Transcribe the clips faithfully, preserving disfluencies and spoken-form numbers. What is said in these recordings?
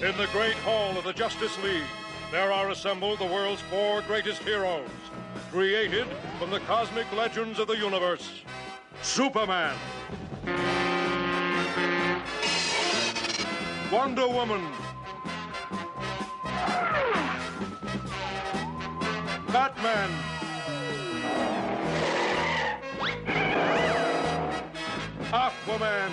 In the great hall of the Justice League, there are assembled the world's four greatest heroes, created from the cosmic legends of the universe. Superman. Wonder Woman. Batman. Aquaman.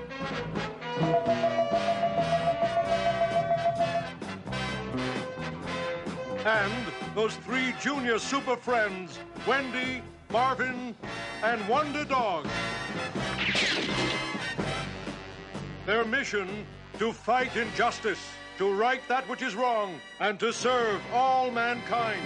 And those three junior super friends, Wendy, Marvin, and Wonder Dog. Their mission, to fight injustice, to right that which is wrong, and to serve all mankind.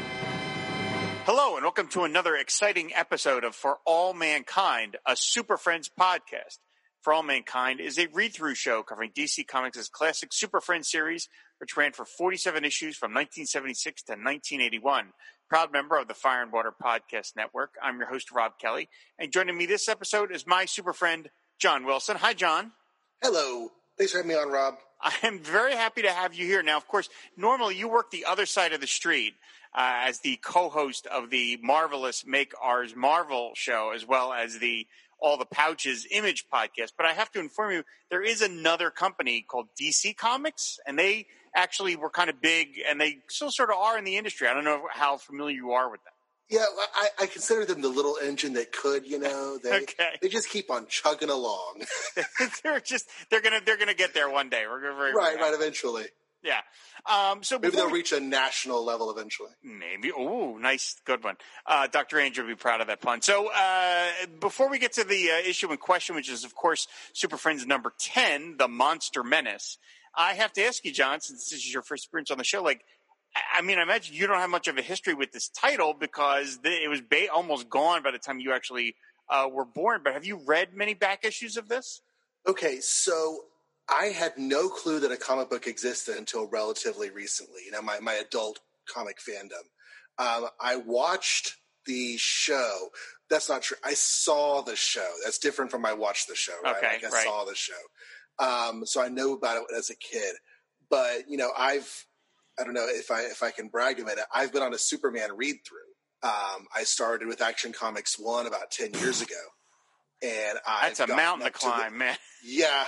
Hello, and welcome to another exciting episode of For All Mankind, a Super Friends podcast. For All Mankind is a read-through show covering D C Comics' classic Super Friends series, which ran for forty-seven issues from nineteen seventy-six to nineteen eighty-one. Proud member of the Fire and Water Podcast Network. I'm your host, Rob Kelly, and joining me this episode is my super friend, John Wilson. Hi, John. Hello. Thanks for having me on, Rob. I am very happy to have you here. Now, of course, normally you work the other side of the street uh, as the co-host of the marvelous Make Ours Marvel show, as well as the All the Pouches Image podcast. But I have to inform you, there is another company called D C Comics, and they actually were kind of big, and they still sort of are in the industry. I don't know how familiar you are with them. Yeah, I, I consider them the little engine that could, you know. They, okay. They just keep on chugging along. they're just they're gonna they're gonna get there one day. We're gonna very right, right, eventually. Yeah. Um, so maybe they'll we, reach a national level eventually. Maybe. Oh, nice, good one. Uh, Doctor Andrew will be proud of that pun. So uh, before we get to the uh, issue in question, which is of course Super Friends number ten, The Monster Menace, I have to ask you, John, since this is your first appearance on the show, like. I mean, I imagine you don't have much of a history with this title because it was ba- almost gone by the time you actually uh, were born. But have you read many back issues of this? Okay, so I had no clue that a comic book existed until relatively recently. You know, my, my adult comic fandom. Um, I watched the show. That's not true. I saw the show. That's different from I watched the show. Right? Okay, like I right. saw the show. Um, so I know about it as a kid. But, you know, I've... I don't know if I if I can brag a minute. I've been on a Superman read through. Um, I started with Action Comics one about ten years ago, and I that's a mountain to climb, the, man. Yeah,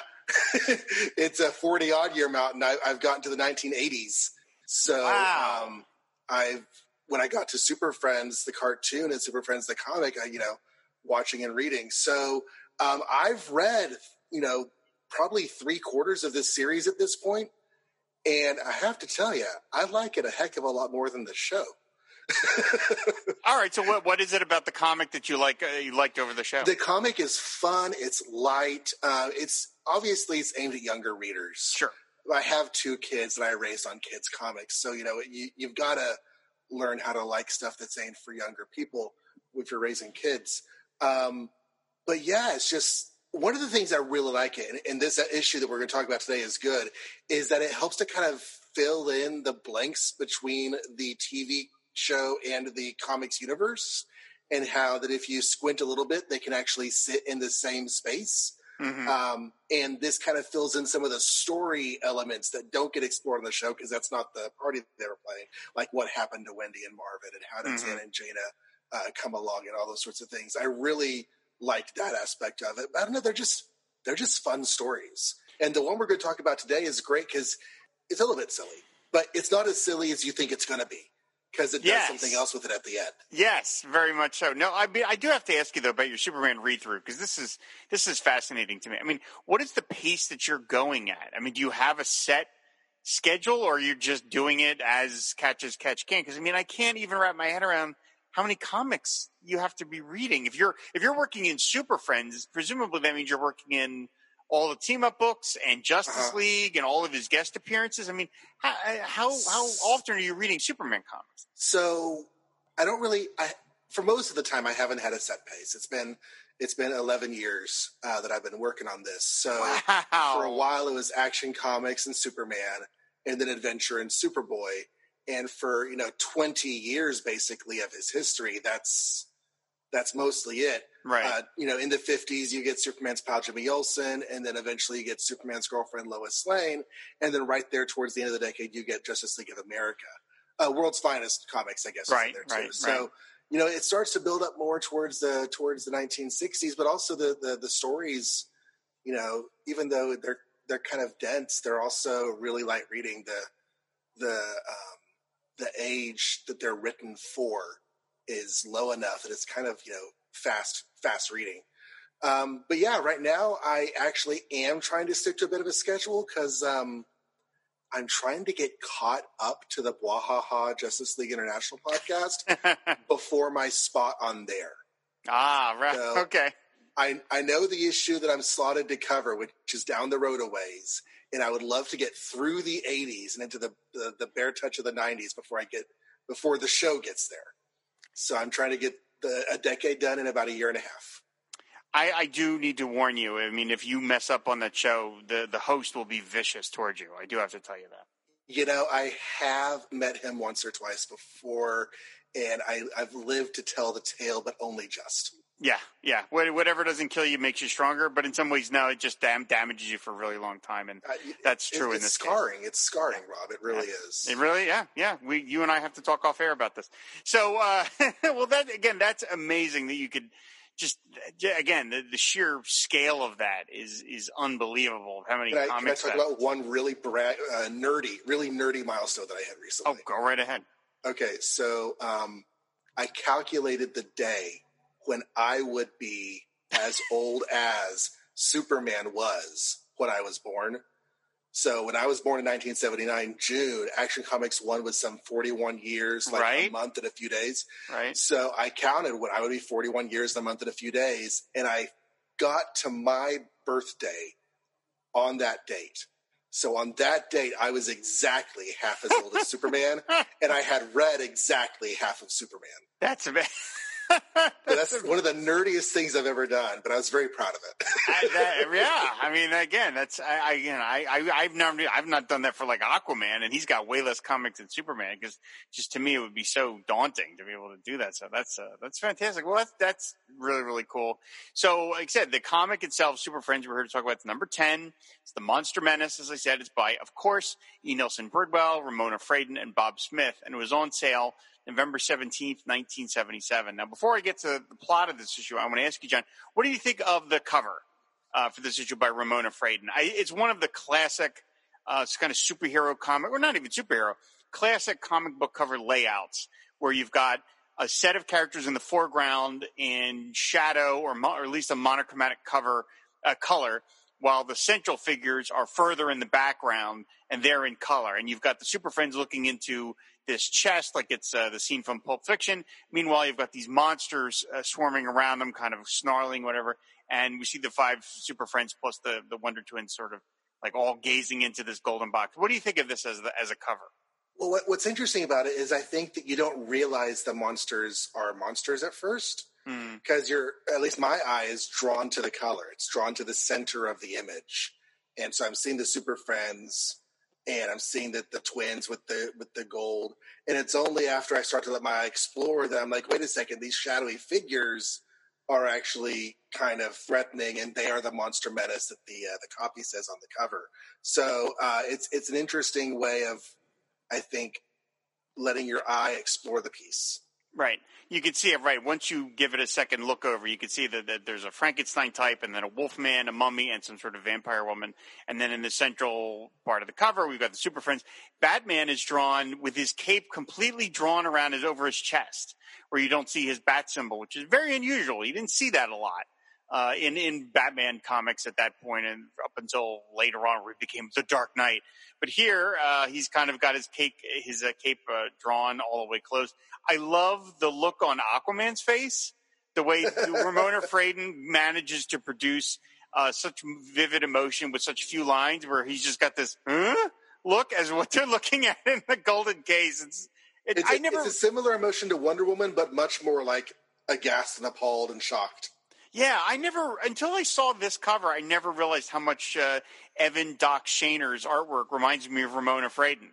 it's a forty odd year mountain. I, I've gotten to the nineteen eighties. So wow. um, I've when I got to Super Friends, the cartoon, and Super Friends, the comic, I, you know, watching and reading. So um, I've read, you know, probably three quarters of this series at this point. And I have to tell you, I like it a heck of a lot more than the show. All right. So what what is it about the comic that you like? Uh, you liked over the show? The comic is fun. It's light. Uh, it's obviously it's aimed at younger readers. Sure. I have two kids that I raised on kids comics, so you know you, you've got to learn how to like stuff that's aimed for younger people if you're raising kids. Um, but yeah, it's just. One of the things I really like it, and, and this issue that we're going to talk about today is good, is that it helps to kind of fill in the blanks between the T V show and the comics universe, and how that if you squint a little bit, they can actually sit in the same space. Mm-hmm. Um, and this kind of fills in some of the story elements that don't get explored on the show because that's not the party they were playing, like what happened to Wendy and Marvin and how did mm-hmm. Zan and Jaina uh, come along and all those sorts of things. I really liked that aspect of it. But I don't know, they're just they're just fun stories. And the one we're going to talk about today is great because it's a little bit silly, but it's not as silly as you think it's going to be because it does yes. something else with it at the end. Yes, very much so. No, I mean, I do have to ask you though about your Superman read through because this is this is fascinating to me. I mean, what is the pace that you're going at? I mean, do you have a set schedule or are you just doing it as catch as catch can? Because I mean, I can't even wrap my head around how many comics you have to be reading. If you're if you're working in Super Friends, presumably that means you're working in all the team up books and Justice uh-huh. League and all of his guest appearances. I mean, how how, how often are you reading Superman comics? So I don't really. I, for most of the time, I haven't had a set pace. It's been it's been eleven years uh, that I've been working on this. So wow. for a while, it was Action Comics and Superman, and then Adventure and Superboy. And for, you know, twenty years basically of his history, that's That's mostly it. Right. Uh, you know, in the fifties, you get Superman's pal Jimmy Olsen, and then eventually you get Superman's girlfriend Lois Lane, and then right there towards the end of the decade, you get Justice League of America, uh, World's Finest Comics, I guess, right, is in there too. Right, so, right. you know, it starts to build up more towards the towards the nineteen sixties, but also the the, the stories. You know, even though they're they're kind of dense, they're also really light reading. The the um, the age that they're written for is low enough that it's kind of, you know, fast fast reading. Um, but yeah, right now I actually am trying to stick to a bit of a schedule because um, I'm trying to get caught up to the Bwahaha Justice League International podcast before my spot on there. Ah, right. So okay. I, I know the issue that I'm slotted to cover, which is down the road a ways, and I would love to get through the eighties and into the, the, the bare touch of the nineties before I get before the show gets there. So I'm trying to get the, a decade done in about a year and a half. I, I do need to warn you. I mean, if you mess up on that show, the, the host will be vicious towards you. I do have to tell you that. You know, I have met him once or twice before, and I, I've lived to tell the tale, but only just. Yeah, yeah. Whatever doesn't kill you makes you stronger, but in some ways, no, it just dam- damages you for a really long time, and that's true it, in this scarring. case. It's scarring, Rob. It really yeah. is. It really, yeah, yeah. We, you and I have to talk off air about this. So, uh, well, that again, that's amazing that you could just again the, the sheer scale of that is is unbelievable. How many can I, comics? Can I talk about one really bra- uh, nerdy, really nerdy milestone that I had recently? Oh, go right ahead. Okay, so um, I calculated the day when I would be as old as Superman was when I was born. So when I was born in nineteen seventy-nine, June, Action Comics one was some forty-one years, like right. a month and a few days. Right. So I counted when I would be forty-one years and a month and a few days, and I got to my birthday on that date. So on that date, I was exactly half as old as Superman, and I had read exactly half of Superman. That's amazing. that's, that's one of the nerdiest things I've ever done, but I was very proud of it. I, that, yeah, I mean, again, that's I, I again, I, I, I've never, I've not done that for like Aquaman, and he's got way less comics than Superman. Because just to me, it would be so daunting to be able to do that. So that's uh, that's fantastic. Well, that's that's really really cool. So, like I said, the comic itself, Super Friends, we're here to talk about. It's number ten. It's the Monster Menace, as I said. It's by, of course, E. Nelson Bridwell, Ramona Fradon, and Bob Smith, and it was on sale November seventeenth, nineteen seventy-seven. Now, before I get to the plot of this issue, I want to ask you, John, what do you think of the cover uh, for this issue by Ramona Fradon? I, it's one of the classic uh, kind of superhero comic, or not even superhero, classic comic book cover layouts where you've got a set of characters in the foreground in shadow or, mo- or at least a monochromatic cover uh, color, while the central figures are further in the background and they're in color. And you've got the Super Friends looking into this chest like it's uh, the scene from Pulp Fiction. Meanwhile, you've got these monsters uh, swarming around them, kind of snarling, whatever. And we see the five Super Friends plus the, the Wonder Twins sort of like all gazing into this golden box. What do you think of this as the, as a cover? Well, what, what's interesting about it is I think that you don't realize the monsters are monsters at first. Because mm. you're, at least my eye is drawn to the color. It's drawn to the center of the image. And so I'm seeing the Super Friends and I'm seeing the, the twins with the with the gold. And it's only after I start to let my eye explore that I'm like, wait a second, these shadowy figures are actually kind of threatening, and they are the monster menace that the uh, the copy says on the cover. So uh, it's it's an interesting way of, I think, letting your eye explore the piece. Right. You can see it, right. Once you give it a second look over, you can see that, that there's a Frankenstein type and then a Wolfman, a mummy, and some sort of vampire woman. And then in the central part of the cover, we've got the Super Friends. Batman is drawn with his cape completely drawn around his over his chest, where you don't see his bat symbol, which is very unusual. You didn't see that a lot uh, in, in Batman comics at that point and up until later on where it became the Dark Knight. But here, uh, he's kind of got his cape, his uh, cape uh, drawn all the way closed. I love the look on Aquaman's face, the way Ramona Fradon manages to produce uh, such vivid emotion with such few lines, where he's just got this huh? look as what they're looking at in the golden case. It's, it, it's, I a, never... it's a similar emotion to Wonder Woman, but much more like aghast and appalled and shocked. Yeah, I never, until I saw this cover, I never realized how much uh, Evan Doc Shaner's artwork reminds me of Ramona Fradon.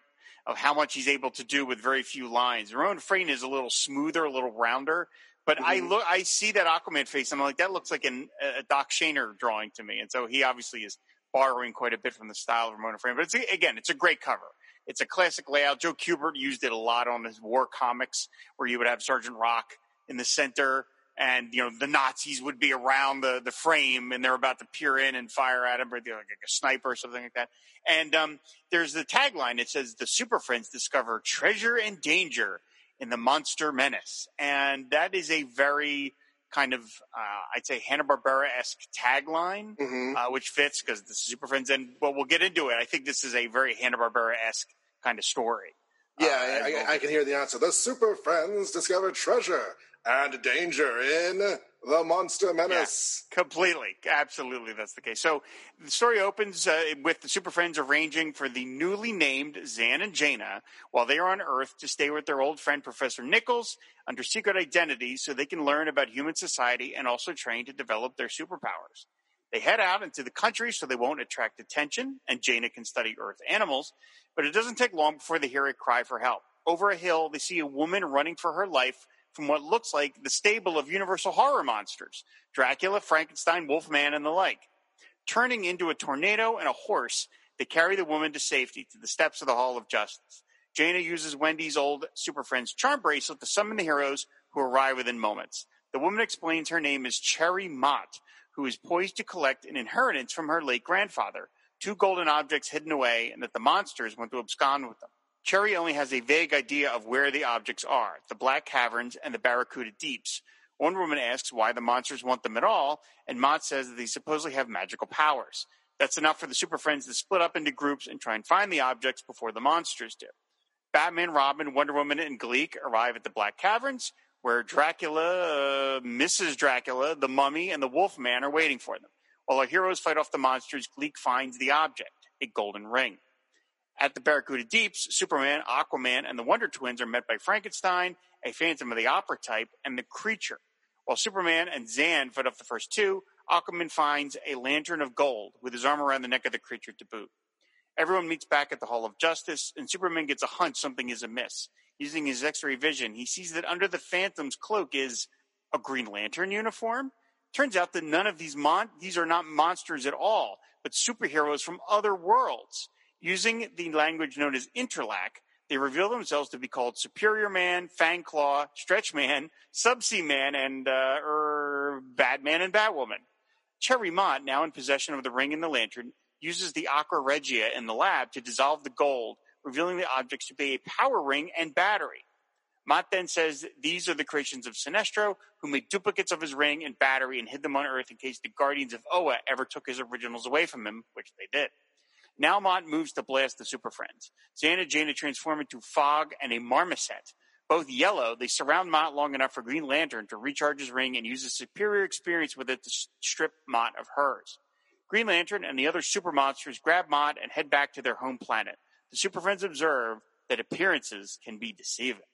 of how much he's able to do with very few lines. Rowan Frayne is a little smoother, a little rounder. But mm-hmm. I look, I see that Aquaman face, and I'm like, that looks like an, a Doc Shaner drawing to me. And so he obviously is borrowing quite a bit from the style of Ramona Frame. But it's, again, it's a great cover. It's a classic layout. Joe Kubert used it a lot on his war comics, where you would have Sergeant Rock in the center, and you know the Nazis would be around the, the frame, and they're about to peer in and fire at him, or like a sniper or something like that. And um, there's the tagline. It says, "The Super Friends discover treasure and danger in the Monster Menace," and that is a very kind of, uh, I'd say, Hanna-Barbera-esque tagline, mm-hmm. uh, which fits because the Super Friends. And well, we'll get into it. I think this is a very Hanna-Barbera-esque kind of story. Yeah, uh, I, I, I can hear the answer. The Super Friends discover treasure and danger in the Monster Menace. Yeah, completely. Absolutely, that's the case. So the story opens uh, with the Super Friends arranging for the newly named Zan and Jaina while they are on Earth to stay with their old friend Professor Nichols under secret identities so they can learn about human society and also train to develop their superpowers. They head out into the country so they won't attract attention, and Jaina can study Earth animals, but it doesn't take long before they hear a cry for help. Over a hill, they see a woman running for her life from what looks like the stable of Universal horror monsters, Dracula, Frankenstein, Wolfman, and the like. Turning into a tornado and a horse, they carry the woman to safety to the steps of the Hall of Justice. Jaina uses Wendy's old Super Friends charm bracelet to summon the heroes who arrive within moments. The woman explains her name is Cherry Mott, who is poised to collect an inheritance from her late grandfather, two golden objects hidden away, and that the monsters want to abscond with them. Cherry only has a vague idea of where the objects are, the Black Caverns and the Barracuda Deeps. One woman asks why the monsters want them at all, and Mott says that they supposedly have magical powers. That's enough for the Super Friends to split up into groups and try and find the objects before the monsters do. Batman, Robin, Wonder Woman, and Gleek arrive at the Black Caverns, where Dracula, uh, Missus Dracula, the Mummy, and the Wolfman are waiting for them. While our heroes fight off the monsters, Gleek finds the object, a golden ring. At the Barracuda Deeps, Superman, Aquaman, and the Wonder Twins are met by Frankenstein, a Phantom of the Opera type, and the Creature. While Superman and Zan fight off the first two, Aquaman finds a lantern of gold with his arm around the neck of the Creature to boot. Everyone meets back at the Hall of Justice, and Superman gets a hunch something is amiss. Using his X-ray vision, he sees that under the Phantom's cloak is a Green Lantern uniform. Turns out that none of these mon- these are not monsters at all, but superheroes from other worlds. Using the language known as Interlac, they reveal themselves to be called Superior Man, Fang Claw, Stretch Man, Subsea Man, and uh, er, Batman and Batwoman. Cherry Mott, now in possession of the ring and the lantern, uses the Aqua Regia in the lab to dissolve the gold, revealing the objects to be a power ring and battery. Mott then says these are the creations of Sinestro, who made duplicates of his ring and battery and hid them on Earth in case the Guardians of Oa ever took his originals away from him, which they did. Now Mott moves to blast the Super Friends. Zan and Jaina transform into Fog and a Marmoset. Both yellow, they surround Mott long enough for Green Lantern to recharge his ring and use a superior experience with it to strip Mott of hers. Green Lantern and the other super monsters grab Mott and head back to their home planet. The Super Friends observe that appearances can be deceiving.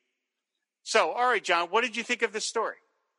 So, all right, John, what did you think of this story?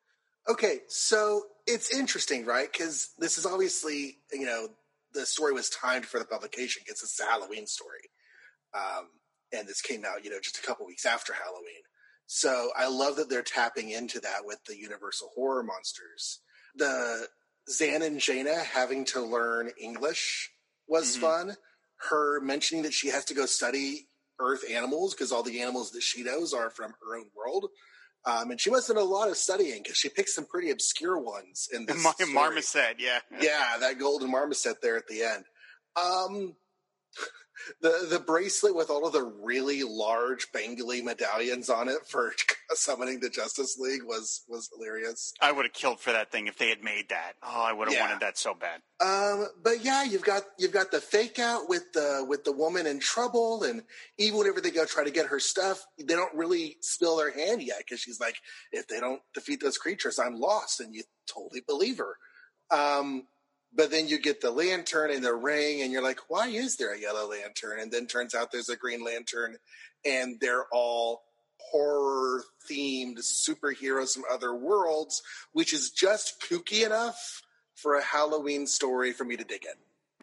Okay, so it's interesting, right? Because this is obviously, you know, the story was timed for the publication because it's a Halloween story. Um, and this came out, you know, just a couple weeks after Halloween. So I love that they're tapping into that with the Universal horror monsters. The Zan and Jaina having to learn English was mm-hmm. fun. Her mentioning that she has to go study Earth animals because all the animals that she knows are from her own world. Um, and she must have done a lot of studying because she picked some pretty obscure ones in this Mar- story. Marmoset, yeah. Yeah, that golden marmoset there at the end. Um, the the bracelet with all of the really large bangly medallions on it for summoning the Justice League was was hilarious. I would have killed for that thing if they had made that. Oh, I would have yeah. wanted that so bad. Um, but yeah, you've got you've got the fake out with the with the woman in trouble, and even whenever they go try to get her stuff, they don't really spill their hand yet because she's like, if they don't defeat those creatures, I'm lost, and you totally believe her. Um, But then you get the lantern and the ring, and you're like, why is there a yellow lantern? And then turns out there's a green lantern, and they're all horror-themed superheroes from other worlds, which is just kooky enough for a Halloween story for me to dig in.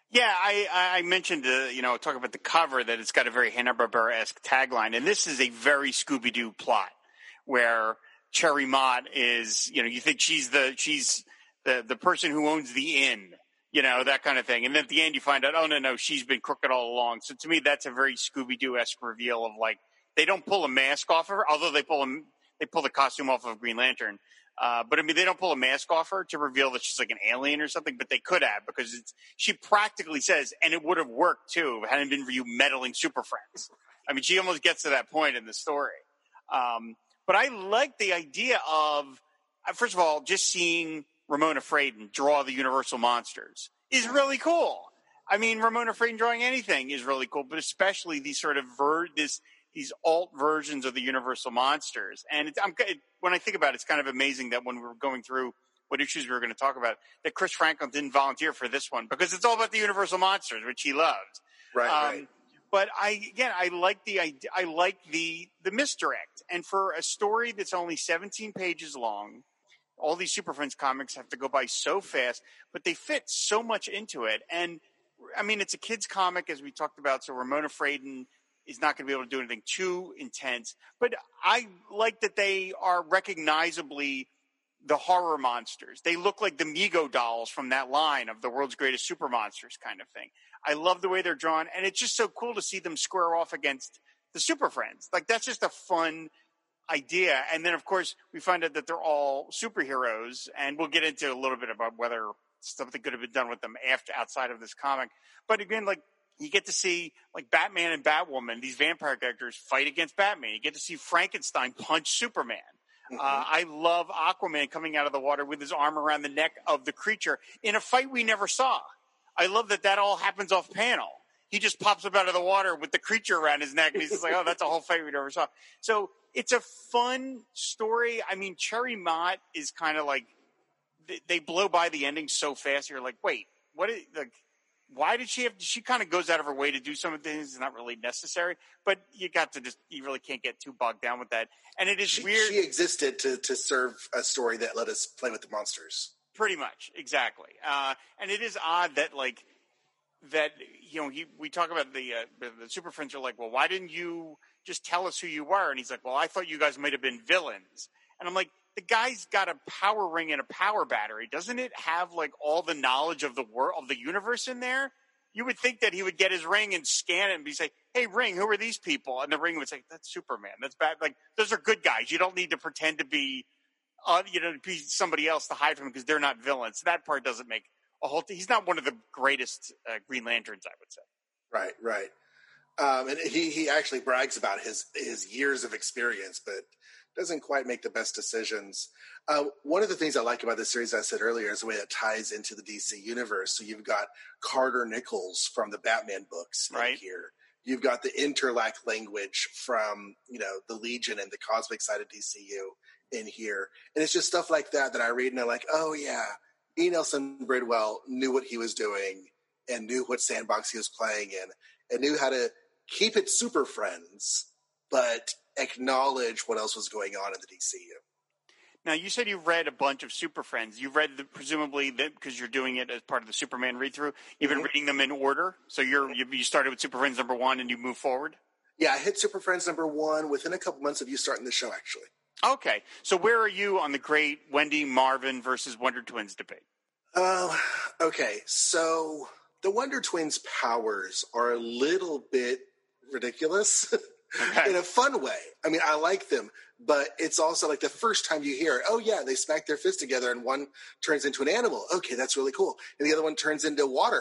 Yeah, I, I mentioned, uh, you know, talking about the cover, that it's got a very Hanna-Barbera-esque tagline. And this is a very Scooby-Doo plot where Cherry Mott is, you know, you think she's the she's the, the person who owns the inn, you know, that kind of thing. And then at the end you find out, oh, no, no, she's been crooked all along. So to me, that's a very Scooby-Doo-esque reveal of, like, they don't pull a mask off her, although they pull, a, they pull the costume off of Green Lantern. Uh, but I mean, they don't pull a mask off her to reveal that she's like an alien or something, but they could have, because it's, she practically says, and it would have worked too, if it hadn't been for you meddling super friends. I mean, she almost gets to that point in the story. Um, but I like the idea of, first of all, just seeing Ramona Fradon draw the Universal monsters is really cool. I mean, Ramona Fradon drawing anything is really cool, but especially these sort of ver- this, these alt versions of the Universal monsters. And it's, I'm, it, when I think about it, it's kind of amazing that when we were going through what issues we were going to talk about, that Chris Franklin didn't volunteer for this one, because it's all about the Universal monsters, which he loved. Right, um, right. But I, again, I like the idea, I like the, the misdirect. And for a story that's only seventeen pages long, all these Super Friends comics have to go by so fast, but they fit so much into it. And I mean, it's a kid's comic, as we talked about. So Ramona Fradon is not going to be able to do anything too intense, but I like that they are recognizably the horror monsters. They look like the Mego dolls from that line of the world's greatest super monsters kind of thing. I love the way they're drawn, and it's just so cool to see them square off against the Super Friends. Like, that's just a fun idea. And then, of course, we find out that they're all superheroes, and we'll get into a little bit about whether something could have been done with them after, outside of this comic. But again, like, you get to see, like, Batman and Batwoman, these vampire characters, fight against Batman. You get to see Frankenstein punch Superman. Mm-hmm. Uh, I love Aquaman coming out of the water with his arm around the neck of the creature in a fight we never saw. I love that that all happens off panel. He just pops up out of the water with the creature around his neck, and he's just like, oh, that's a whole fight we never saw. So it's a fun story. I mean, Cherry Mott is kind of like, they, they blow by the ending so fast. You're like, wait, what is, like, why did she have, she kind of goes out of her way to do some of the things that's not really necessary, but you got to just, you really can't get too bogged down with that. And it is she, weird. She existed to, to serve a story that let us play with the monsters. Pretty much. Exactly. Uh, and it is odd that, like, that, you know, he, we talk about the, uh, the, the Super Friends are like, well, why didn't you just tell us who you were? And he's like, well, I thought you guys might have been villains. And I'm like, the guy's got a power ring and a power battery. Doesn't it have, like, all the knowledge of the world, of the universe in there? You would think that he would get his ring and scan it and be say, hey, Ring, who are these people? And the Ring would say, that's Superman. That's bad. Like, those are good guys. You don't need to pretend to be, uh, you know, be somebody else to hide from them because they're not villains. That part doesn't make a whole thing. He's not one of the greatest uh, Green Lanterns, I would say. Right, right. Um, and he, he actually brags about his, his years of experience, but doesn't quite make the best decisions. Uh, one of the things I like about this series, I said earlier, is the way it ties into the D C universe. So you've got Carter Nichols from the Batman books right here. You've got the interlac language from, you know, the Legion and the cosmic side of D C U in here. And it's just stuff like that that I read and I'm like, oh yeah, E. Nelson Bridwell knew what he was doing and knew what sandbox he was playing in and knew how to keep it Super Friends, but acknowledge what else was going on in the D C U. Now, you said you read a bunch of Super Friends. You've read, the, presumably, because you're doing it as part of the Superman read-through, you've mm-hmm. been reading them in order? So you're, you, you started with Super Friends number one and you move forward? Yeah, I hit Super Friends number one within a couple months of you starting the show, actually. Okay. So where are you on the great Wendy Marvin versus Wonder Twins debate? Uh, okay, so the Wonder Twins' powers are a little bit ridiculous. Okay. In a fun way. I mean, I like them, but it's also like the first time you hear, oh yeah, they smack their fists together and one turns into an animal. Okay, that's really cool. And the other one turns into water.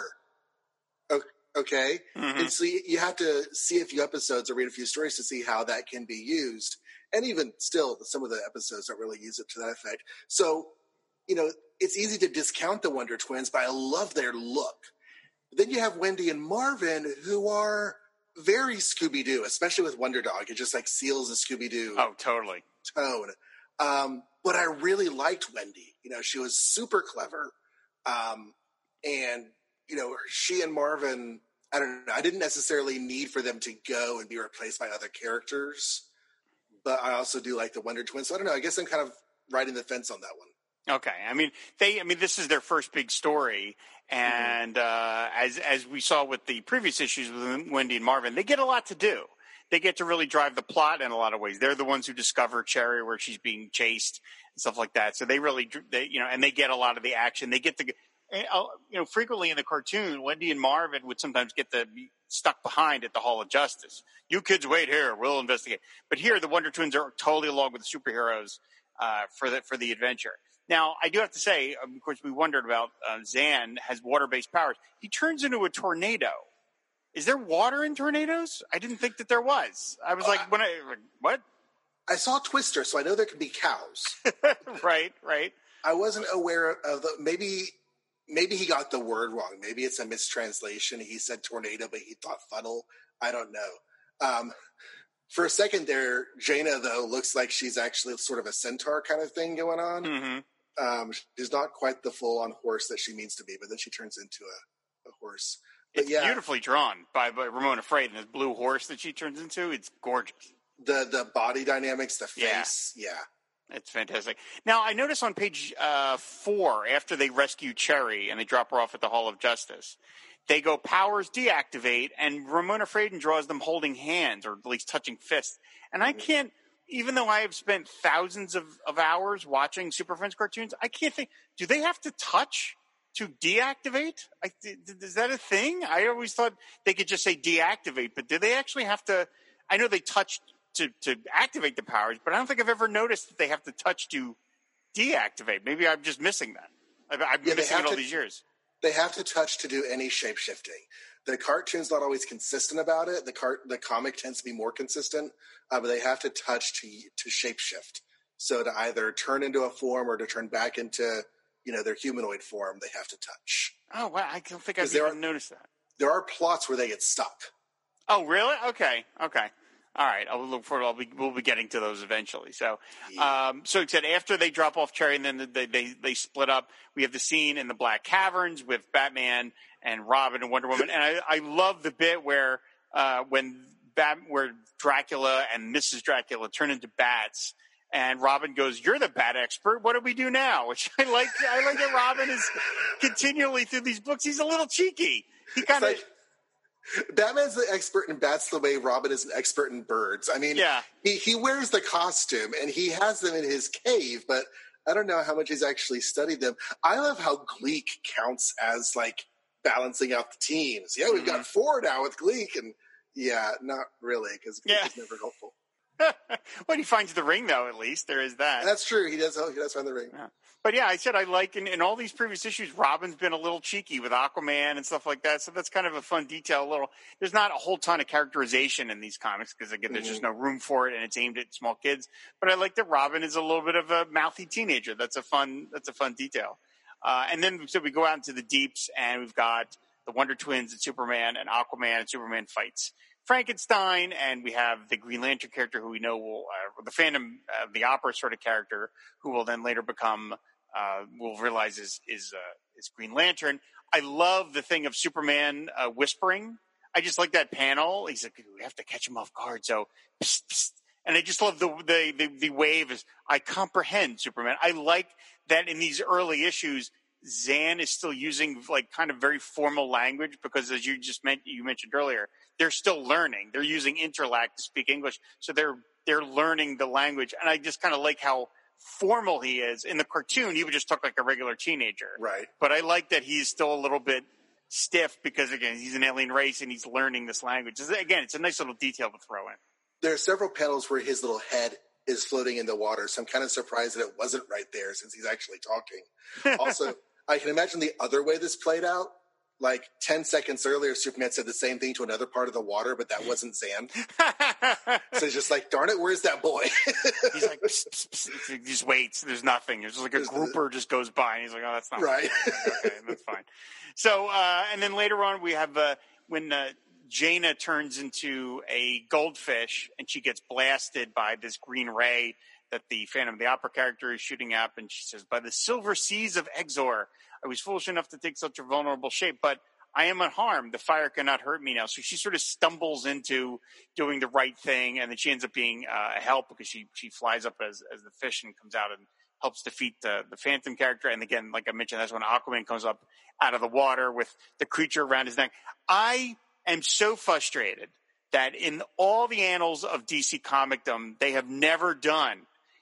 Okay. Mm-hmm. And so you have to see a few episodes or read a few stories to see how that can be used. And even still, some of the episodes don't really use it to that effect. So, you know, it's easy to discount the Wonder Twins, but I love their look. But then you have Wendy and Marvin, who are very Scooby-Doo, especially with Wonder Dog. It just like seals the Scooby-Doo oh, totally. tone. Um, but I really liked Wendy. You know, she was super clever. Um, and, you know, she and Marvin, I don't know, I didn't necessarily need for them to go and be replaced by other characters. But I also do like the Wonder Twins. So I don't know, I guess I'm kind of riding the fence on that one. Okay. I mean, they. I mean, this is their first big story, and uh, as as we saw with the previous issues with Wendy and Marvin, they get a lot to do. They get to really drive the plot in a lot of ways. They're the ones who discover Cherry where she's being chased and stuff like that. So they really, they, you know, and they get a lot of the action. They get to, you know, frequently in the cartoon, Wendy and Marvin would sometimes get to be stuck behind at the Hall of Justice. You kids wait here, we'll investigate. But here, the Wonder Twins are totally along with the superheroes uh, for the for the adventure. Now, I do have to say, of course, we wondered about uh, Zan has water-based powers. He turns into a tornado. Is there water in tornadoes? I didn't think that there was. I was uh, like, when I, like, what? I saw Twister, so I know there could be cows. Right, right. I wasn't aware of the, maybe, maybe he got the word wrong. Maybe it's a mistranslation. He said tornado, but he thought funnel. I don't know. Um, for a second there, Jaina, though, looks like she's actually sort of a centaur kind of thing going on. Mm-hmm. Um, she's not quite the full-on horse that she means to be, but then she turns into a, a horse. It's yeah, beautifully drawn by, by Ramona Freight, and this blue horse that she turns into, it's gorgeous. The the body dynamics, the face, yeah. yeah. It's fantastic. Now, I notice on page uh, four, after they rescue Cherry and they drop her off at the Hall of Justice, they go powers deactivate, and Ramona Freight draws them holding hands, or at least touching fists. And I can't, even though I have spent thousands of, of hours watching Super Friends cartoons, I can't think, do they have to touch to deactivate? I, is that a thing? I always thought they could just say deactivate, but do they actually have to? I know they touch to, to activate the powers, but I don't think I've ever noticed that they have to touch to deactivate. Maybe I'm just missing that. I've, I've been yeah, missing it all to, these years. They have to touch to do any shape-shifting. The cartoon's not always consistent about it. The cart, the comic tends to be more consistent, uh, but they have to touch to to shape-shift. So to either turn into a form or to turn back into, you know, their humanoid form, they have to touch. Oh, wow. I don't think I've even are, noticed that. There are plots where they get stuck. Oh, really? Okay. Okay. All right. I'll look forward. I'll be, we'll be getting to those eventually. So, yeah. um, so it said after they drop off Cherry and then they, they, they split up, we have the scene in the Black Caverns with Batman and Robin and Wonder Woman. And I, I love the bit where, uh, when Bat, where Dracula and Missus Dracula turn into bats. And Robin goes, "You're the bat expert. What do we do now?" Which I like. I like that Robin is continually through these books. He's a little cheeky. He kind of. Like, Batman's the expert in bats the way Robin is an expert in birds. I mean, yeah. he, he wears the costume and he has them in his cave, but I don't know how much he's actually studied them. I love how Gleek counts as like balancing out the teams. Yeah, we've mm-hmm. got four now with Gleek, and yeah, not really because Gleek yeah. is never helpful. Well, he finds the ring, though, at least. There is that. That's true. He does He does find the ring. Yeah. But, yeah, I said I like, in, in all these previous issues, Robin's been a little cheeky with Aquaman and stuff like that. So that's kind of a fun detail. A little. There's not a whole ton of characterization in these comics because, again, there's mm-hmm. just no room for it, and it's aimed at small kids. But I like that Robin is a little bit of a mouthy teenager. That's a fun That's a fun detail. Uh, and then so we go out into the deeps, and we've got the Wonder Twins and Superman and Aquaman, and Superman fights Frankenstein, and we have the Green Lantern character who we know will, uh, the Phantom of uh, the Opera sort of character who will then later become, uh, we'll realize is, is, uh, is Green Lantern. I love the thing of Superman uh, whispering. I just like that panel. He's like, we have to catch him off guard. So, psst, psst. And I just love the, the, the, the wave is, I comprehend Superman. I like that in these early issues, Zan is still using like kind of very formal language because, as you just meant, you mentioned earlier, they're still learning. They're using Interlac to speak English, so they're they're learning the language. And I just kind of like how formal he is. In the cartoon, he would just talk like a regular teenager, right? But I like that he's still a little bit stiff because, again, he's an alien race and he's learning this language. Again, it's a nice little detail to throw in. There are several panels where his little head is floating in the water, so I'm kind of surprised that it wasn't right there since he's actually talking. Also, I can imagine the other way this played out. Like ten seconds earlier, Superman said the same thing to another part of the water, but that wasn't Zan. So he's just like, darn it, where's that boy? He's like, psst, psst, psst. He just waits. There's nothing. There's just like a There's grouper the... just goes by, and he's like, oh, that's not right. Okay, that's fine. So, uh, and then later on, we have uh, when uh, Jaina turns into a goldfish, and she gets blasted by this green ray that the Phantom of the Opera character is shooting up, and she says, by the silver seas of Exor, I was foolish enough to take such a vulnerable shape, but I am unharmed. The fire cannot hurt me now. So she sort of stumbles into doing the right thing, and then she ends up being uh, a help because she she flies up as, as the fish and comes out and helps defeat the, the Phantom character. And again, like I mentioned, that's when Aquaman comes up out of the water with the creature around his neck. I am so frustrated that in all the annals of D C Comicdom, they have never done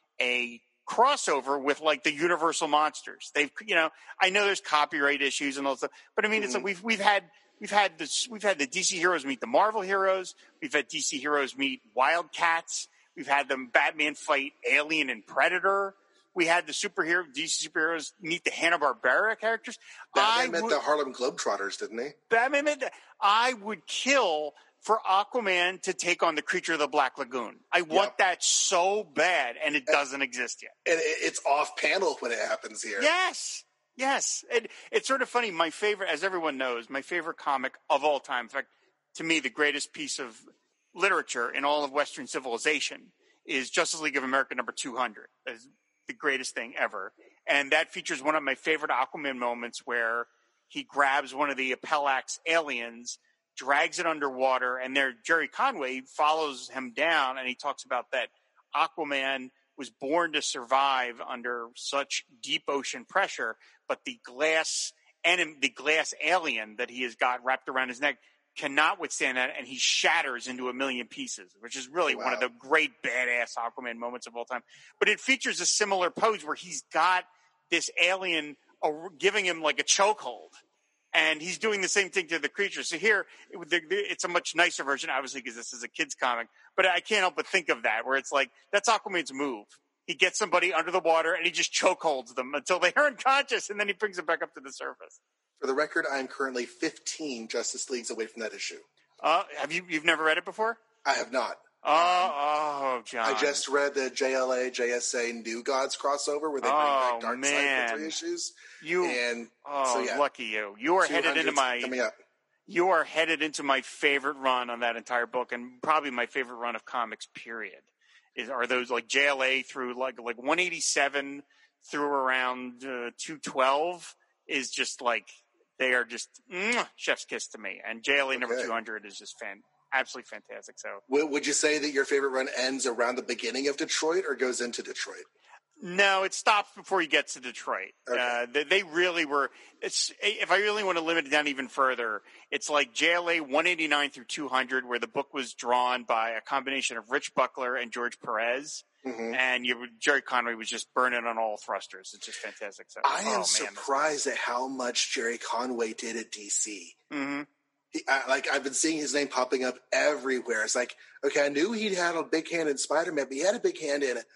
a crossover with like the Universal monsters. They've, you know, I know there's copyright issues and all stuff, but I mean, mm-hmm. it's like we've we've had we've had this we've had the D C heroes meet the Marvel heroes. We've had D C heroes meet Wildcats. We've had them Batman fight Alien and Predator. We had the superhero D C superheroes meet the Hanna-Barbera characters. Batman I met would, the Harlem Globetrotters, didn't he? Batman met the, I would kill for Aquaman to take on the creature of the Black Lagoon. I want yep. that so bad, and it doesn't and, exist yet. And it's off panel when it happens here. Yes, yes. It, it's sort of funny. My favorite, as everyone knows, my favorite comic of all time, in fact, to me, the greatest piece of literature in all of Western civilization is Justice League of America number two hundred. It's the greatest thing ever. And that features one of my favorite Aquaman moments where he grabs one of the Apelax aliens, drags it underwater, and there Jerry Conway follows him down, and he talks about that Aquaman was born to survive under such deep ocean pressure, but the glass and the glass alien that he has got wrapped around his neck cannot withstand that, and he shatters into a million pieces, which is really wow. one of the great badass Aquaman moments of all time. But it features a similar pose where he's got this alien uh, giving him like a chokehold. And he's doing the same thing to the creature. So here, it, it's a much nicer version, obviously, because this is a kid's comic. But I can't help but think of that, where it's like, that's Aquaman's move. He gets somebody under the water, and he just chokeholds them until they are unconscious, and then he brings them back up to the surface. For the record, I am currently fifteen Justice Leagues away from that issue. Uh, have you, you've never read it before? I have not. Oh, um, oh, John. I just read the J L A, J S A New Gods crossover where they bring oh, back Darkseid for three issues. You, and oh, so, yeah. lucky you. You are headed into my, coming up. You are headed into my favorite run on that entire book, and probably my favorite run of comics, period. Is Are those like J L A through like, like one eighty-seven through around uh, two twelve is just like, they are just mwah, chef's kiss to me. And J L A okay. number two hundred is just fan, absolutely fantastic. So, would you say that your favorite run ends around the beginning of Detroit or goes into Detroit? No, it stops before he gets to Detroit. Okay. Uh, they, they really were. It's, if I really want to limit it down even further, it's like J L A one eighty-nine through two hundred, where the book was drawn by a combination of Rich Buckler and George Perez. Mm-hmm. And you, Jerry Conway was just burning on all thrusters. It's just fantastic. So, I am oh, man, surprised at how much Jerry Conway did at D C. Mm-hmm. He, I, like I've been seeing his name popping up everywhere. It's like, okay, I knew he'd had a big hand in Spider-Man, but he had a big hand in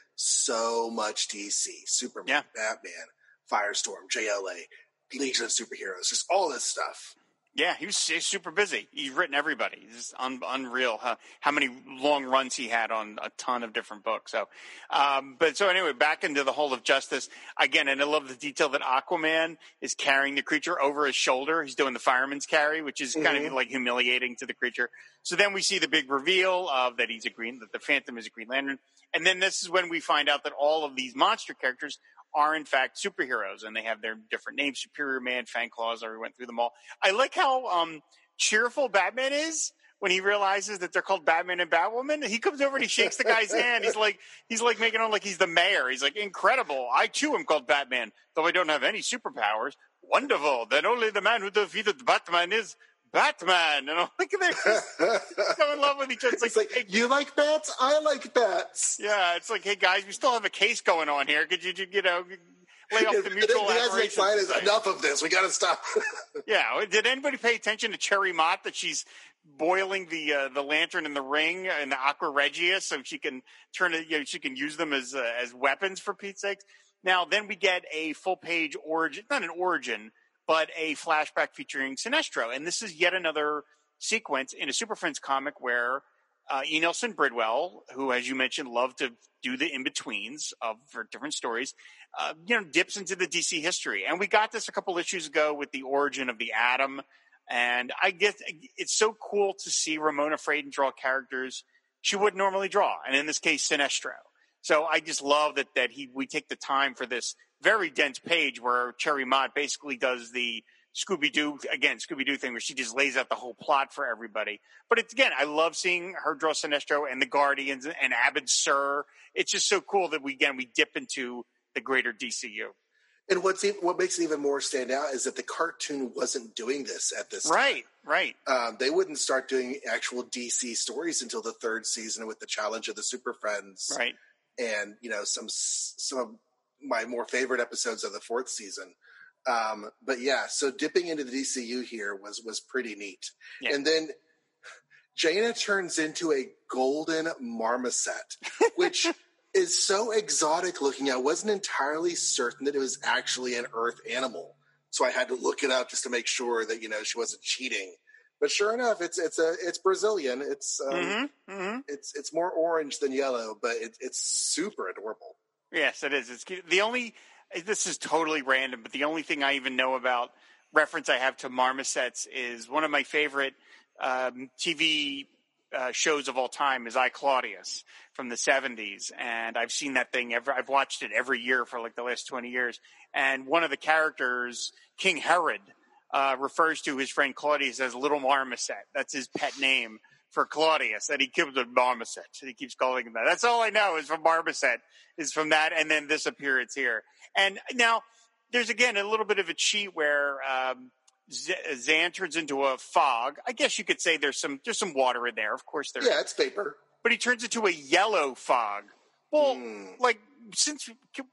so much D C. Superman, yeah. Batman, Firestorm, J L A, Legion of Superheroes, just all this stuff. Yeah, he was he's super busy. He's written everybody. It's un, unreal how, how many long runs he had on a ton of different books. So, um, but so anyway, back into the Hall of Justice again. And I love the detail that Aquaman is carrying the creature over his shoulder. He's doing the fireman's carry, which is mm-hmm. kind of like humiliating to the creature. So then we see the big reveal of that he's a green, that the Phantom is a Green Lantern. And then this is when we find out that all of these monster characters are in fact superheroes, and they have their different names: Superior Man, Fangclaws. I went through them all. I like how um, cheerful Batman is when he realizes that they're called Batman and Batwoman. He comes over and he shakes the guy's hand. He's like, he's like making it like he's the mayor. He's like, incredible. I too am called Batman, though I don't have any superpowers. Wonderful. Then only the man who defeated Batman is Batman. And I'm like, they're just so in love with each other. It's like, it's like hey, you like bats? I like bats. Yeah, it's like, hey guys, we still have a case going on here. Could you, you know, lay off the mutual the admiration? Line is enough of this. We got to stop. Yeah. Did anybody pay attention to Cherry Mott, that she's boiling the uh, the lantern in the ring in the Aqua Regia so she can turn it, you know, she can use them as uh, as weapons, for Pete's sakes? Now, then we get a full page origin, not an origin, but a flashback featuring Sinestro. And this is yet another sequence in a Super Friends comic where uh, E. Nelson Bridwell, who, as you mentioned, loved to do the in-betweens of for different stories, uh, you know, dips into the D C history. And we got this a couple issues ago with the origin of the Atom. And I get it's so cool to see Ramona Fradon draw characters she wouldn't normally draw. And in this case, Sinestro. So I just love that, that he, we take the time for this very dense page where Cherry Mott basically does the Scooby-Doo, again, Scooby-Doo thing where she just lays out the whole plot for everybody. But it's, again, I love seeing her draw Sinestro and the Guardians and Abed Sur. It's just so cool that we, again, we dip into the greater D C U. And what's even, what makes it even more stand out is that the cartoon wasn't doing this at this time. Right, right. Um, they wouldn't start doing actual D C stories until the third season with the Challenge of the Super Friends. Right. And, you know, some some of my more favorite episodes of the fourth season. Um, but yeah, so dipping into the D C U here was was pretty neat. Yeah. And then Jaina turns into a golden marmoset, which is so exotic looking. I wasn't entirely certain that it was actually an Earth animal, so I had to look it up just to make sure that, you know, she wasn't cheating. But sure enough, it's it's a it's Brazilian. It's um, mm-hmm, mm-hmm. it's it's more orange than yellow, but it, it's super adorable. Yes, it is. It's cute. The only this is totally random, but the only thing I even know about reference I have to marmosets is one of my favorite um, T V uh, shows of all time is I, Claudius from the seventies. And I've seen that thing ever. I've watched it every year for like the last twenty years. And one of the characters, King Herod, uh, refers to his friend Claudius as Little Marmoset. That's his pet name for Claudius, and he keeps with Marmoset. He keeps calling him that. That's all I know is from Marmoset, is from that, and then this appearance here. And now, there's again a little bit of a cheat where um, Z- Zan turns into a fog. I guess you could say there's some there's some water in there. Of course, there. Yeah, it's vapor. But he turns into a yellow fog. Well, mm. like since,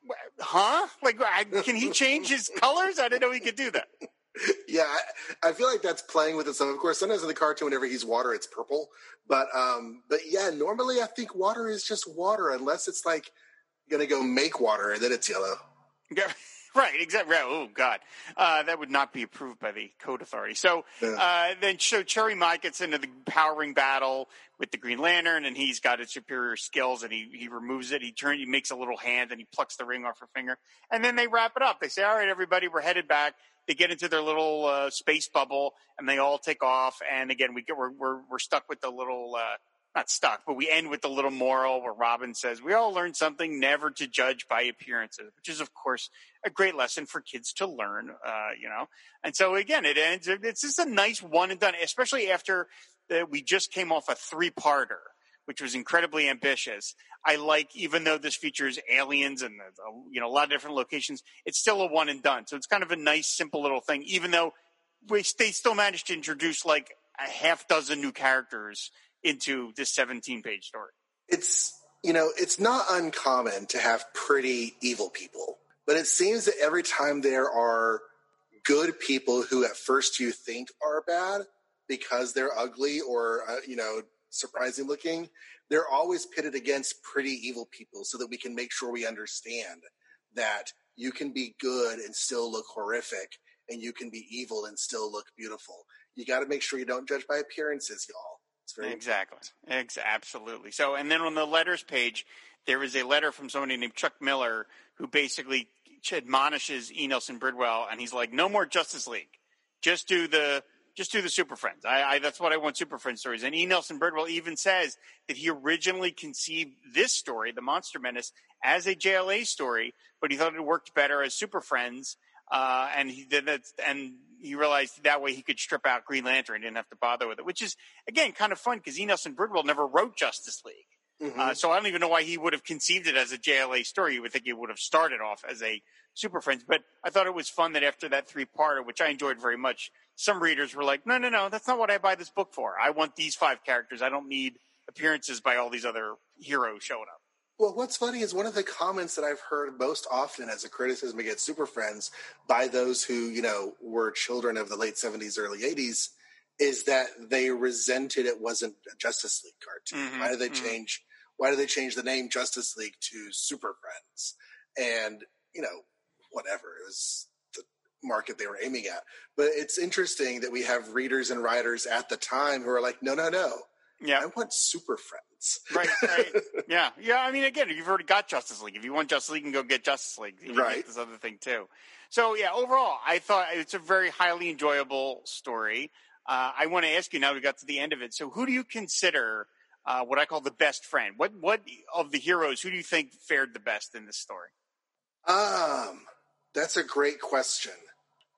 huh? Like, can he change his colors? I didn't know he could do that. Yeah, I, I feel like that's playing with it some. Of course, sometimes in the cartoon, whenever he's water, it's purple. But um, but yeah, normally I think water is just water, unless it's like gonna go make water and then it's yellow. Yeah, right, exactly. Oh God, uh, that would not be approved by the code authority. So yeah. uh, then, so Cherry Mike gets into the powering battle with the Green Lantern, and he's got his superior skills, and he he removes it. He turns, he makes a little hand, and he plucks the ring off her finger, and then they wrap it up. They say, "All right, everybody, we're headed back." They get into their little uh, space bubble, and they all take off. And again, we get we're we're, we're stuck with the little uh, not stuck, but we end with the little moral where Robin says, "We all learned something: never to judge by appearances," which is, of course, a great lesson for kids to learn. Uh, you know, and so again, it ends. It's just a nice one and done, especially after uh, we just came off a three-parter, which was incredibly ambitious. I like, even though this features aliens and, uh, you know, a lot of different locations, it's still a one and done. So it's kind of a nice, simple little thing, even though we, they still managed to introduce like a half dozen new characters into this seventeen-page story. It's, you know, it's not uncommon to have pretty evil people, but it seems that every time there are good people who at first you think are bad because they're ugly or, uh, you know, surprising looking, they're always pitted against pretty evil people so that we can make sure we understand that you can be good and still look horrific, and you can be evil and still look beautiful. You got to make sure you don't judge by appearances, y'all. It's very exactly. Ex- absolutely. So, and then on the letters page, there is a letter from somebody named Chuck Miller who basically admonishes E. Nelson Bridwell, and he's like, no more Justice League. Just do the Just do the Super Friends. I, I, that's what I want, Super Friends stories. And E. Nelson Bridwell even says that he originally conceived this story, The Monster Menace, as a J L A story, but he thought it worked better as Super Friends. Uh, and he did that, and he realized that way he could strip out Green Lantern and didn't have to bother with it, which is, again, kind of fun because E. Nelson Bridwell never wrote Justice League. Mm-hmm. Uh, so I don't even know why he would have conceived it as a J L A story. You would think it would have started off as a Super Friends. But I thought it was fun that after that three-parter, which I enjoyed very much, some readers were like, no, no, no, that's not what I buy this book for. I want these five characters. I don't need appearances by all these other heroes showing up. Well, what's funny is one of the comments that I've heard most often as a criticism against Super Friends by those who, you know, were children of the late seventies, early eighties, is that they resented it wasn't a Justice League cartoon. Mm-hmm, why did they mm-hmm. change? Why did they change the name Justice League to Super Friends? And, you know, whatever. It was the market they were aiming at. But it's interesting that we have readers and writers at the time who are like, no, no, no. Yeah. I want Super Friends. Right, right. yeah. Yeah, I mean, again, you've already got Justice League. If you want Justice League, you can go get Justice League. You can right. get this other thing, too. So, yeah, overall, I thought it's a very highly enjoyable story. Uh, I want to ask you now, we got to the end of it. So who do you consider uh, what I call the best friend? What what of the heroes, who do you think fared the best in this story? Um, that's a great question.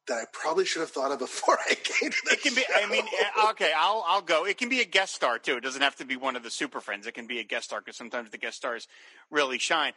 that I probably should have thought of before I came to the It can be. show. I mean, uh, okay, I'll I'll go. It can be a guest star too. It doesn't have to be one of the Super Friends. It can be a guest star because sometimes the guest stars really shine.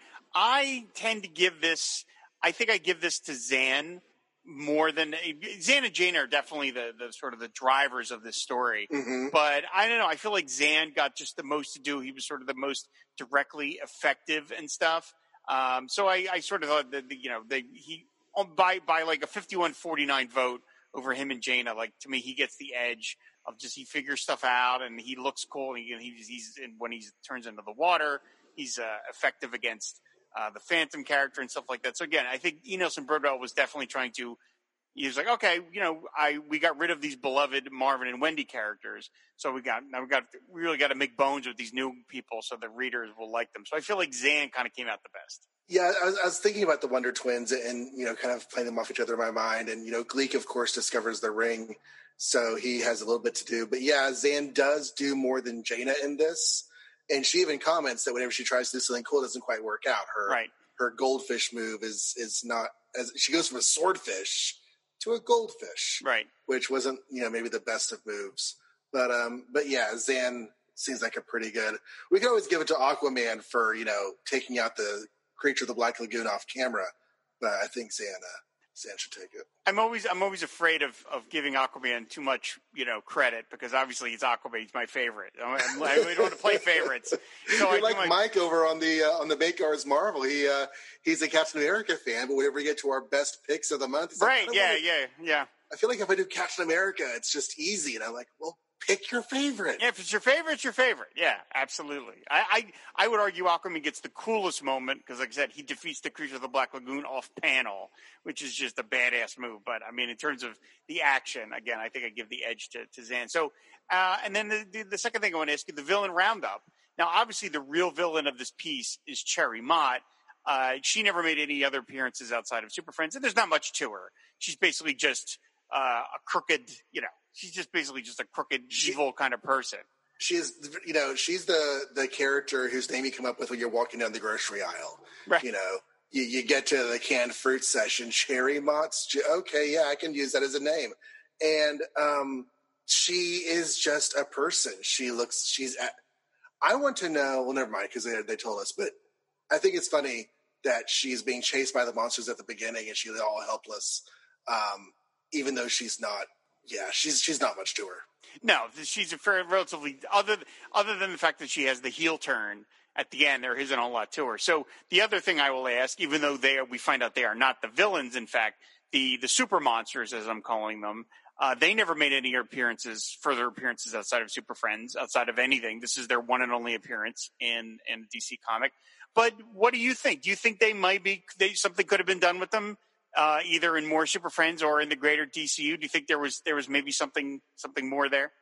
I tend to give this. I think I give this to Zan more than Zan and Jane are definitely the the sort of the drivers of this story. Mm-hmm. But I don't know. I feel like Zan got just the most to do. He was sort of the most directly effective and stuff. Um, so I, I sort of thought that the, you know the, he by by like a fifty-one forty-nine vote over him and Jaina. Like to me, he gets the edge of just he figures stuff out and he looks cool. And he, he's he's in, when he turns into the water, he's uh, effective against uh, the Phantom character and stuff like that. So again, I think E. Nelson Bridwell was definitely trying to. He was like, okay, you know, I we got rid of these beloved Marvin and Wendy characters, so we got now we got we really got to make bones with these new people so the readers will like them. So I feel like Zan kind of came out the best. Yeah, I was, I was thinking about the Wonder Twins and, you know, kind of playing them off each other in my mind. And, you know, Gleek, of course, discovers the ring, so he has a little bit to do. But, yeah, Zan does do more than Jaina in this. And she even comments that whenever she tries to do something cool, it doesn't quite work out. Her right. her goldfish move is is not – as she goes from a swordfish to a goldfish, right? Which wasn't, you know, maybe the best of moves. But, um, but yeah, Zan seems like a pretty good – we can always give it to Aquaman for, you know, taking out the – Creature of the Black Lagoon off camera, but I think Zan, uh, Zan should take it. I'm always I'm always afraid of, of giving Aquaman too much, you know, credit because obviously he's Aquaman, he's my favorite. I, I don't want to play favorites. So You're I like my, Mike over on the uh, on the Make Ours Marvel. He uh, he's a Captain America fan, but whenever we get to our best picks of the month, he's right? Like, yeah, wanna, yeah, yeah. I feel like if I do Captain America, it's just easy, and I'm like, well. Pick your favorite. Yeah, if it's your favorite, it's your favorite. Yeah, absolutely. I I, I would argue Aquaman gets the coolest moment because, like I said, he defeats the Creature of the Black Lagoon off panel, which is just a badass move. But, I mean, in terms of the action, again, I think I give the edge to, to Zan. So, uh, and then the, the, the second thing I want to ask you, the villain roundup. Now, obviously, the real villain of this piece is Cherry Mott. Uh, she never made any other appearances outside of Super Friends, and there's not much to her. She's basically just uh, a crooked, you know, she's just basically just a crooked, she, evil kind of person. She's, you know, she's the, the character whose name you come up with when you're walking down the grocery aisle. Right. You know, you, you get to the canned fruit section, Cherry Mott's, okay, yeah, I can use that as a name. And um, she is just a person. She looks, she's, at, I want to know, well, never mind, because they, they told us, but I think it's funny that she's being chased by the monsters at the beginning and she's all helpless, um, even though she's not. Yeah, she's she's not much to her. No, she's a very relatively other other than the fact that she has the heel turn at the end. There isn't a lot to her. So the other thing I will ask, even though they are, we find out they are not the villains, in fact, the the super monsters, as I'm calling them, uh, they never made any appearances, further appearances outside of Super Friends, outside of anything. This is their one and only appearance in in a D C comic. But what do you think? Do you think they might be they, something could have been done with them? Uh, either in more Super Friends or in the greater D C U? Do you think there was there was maybe something something more there?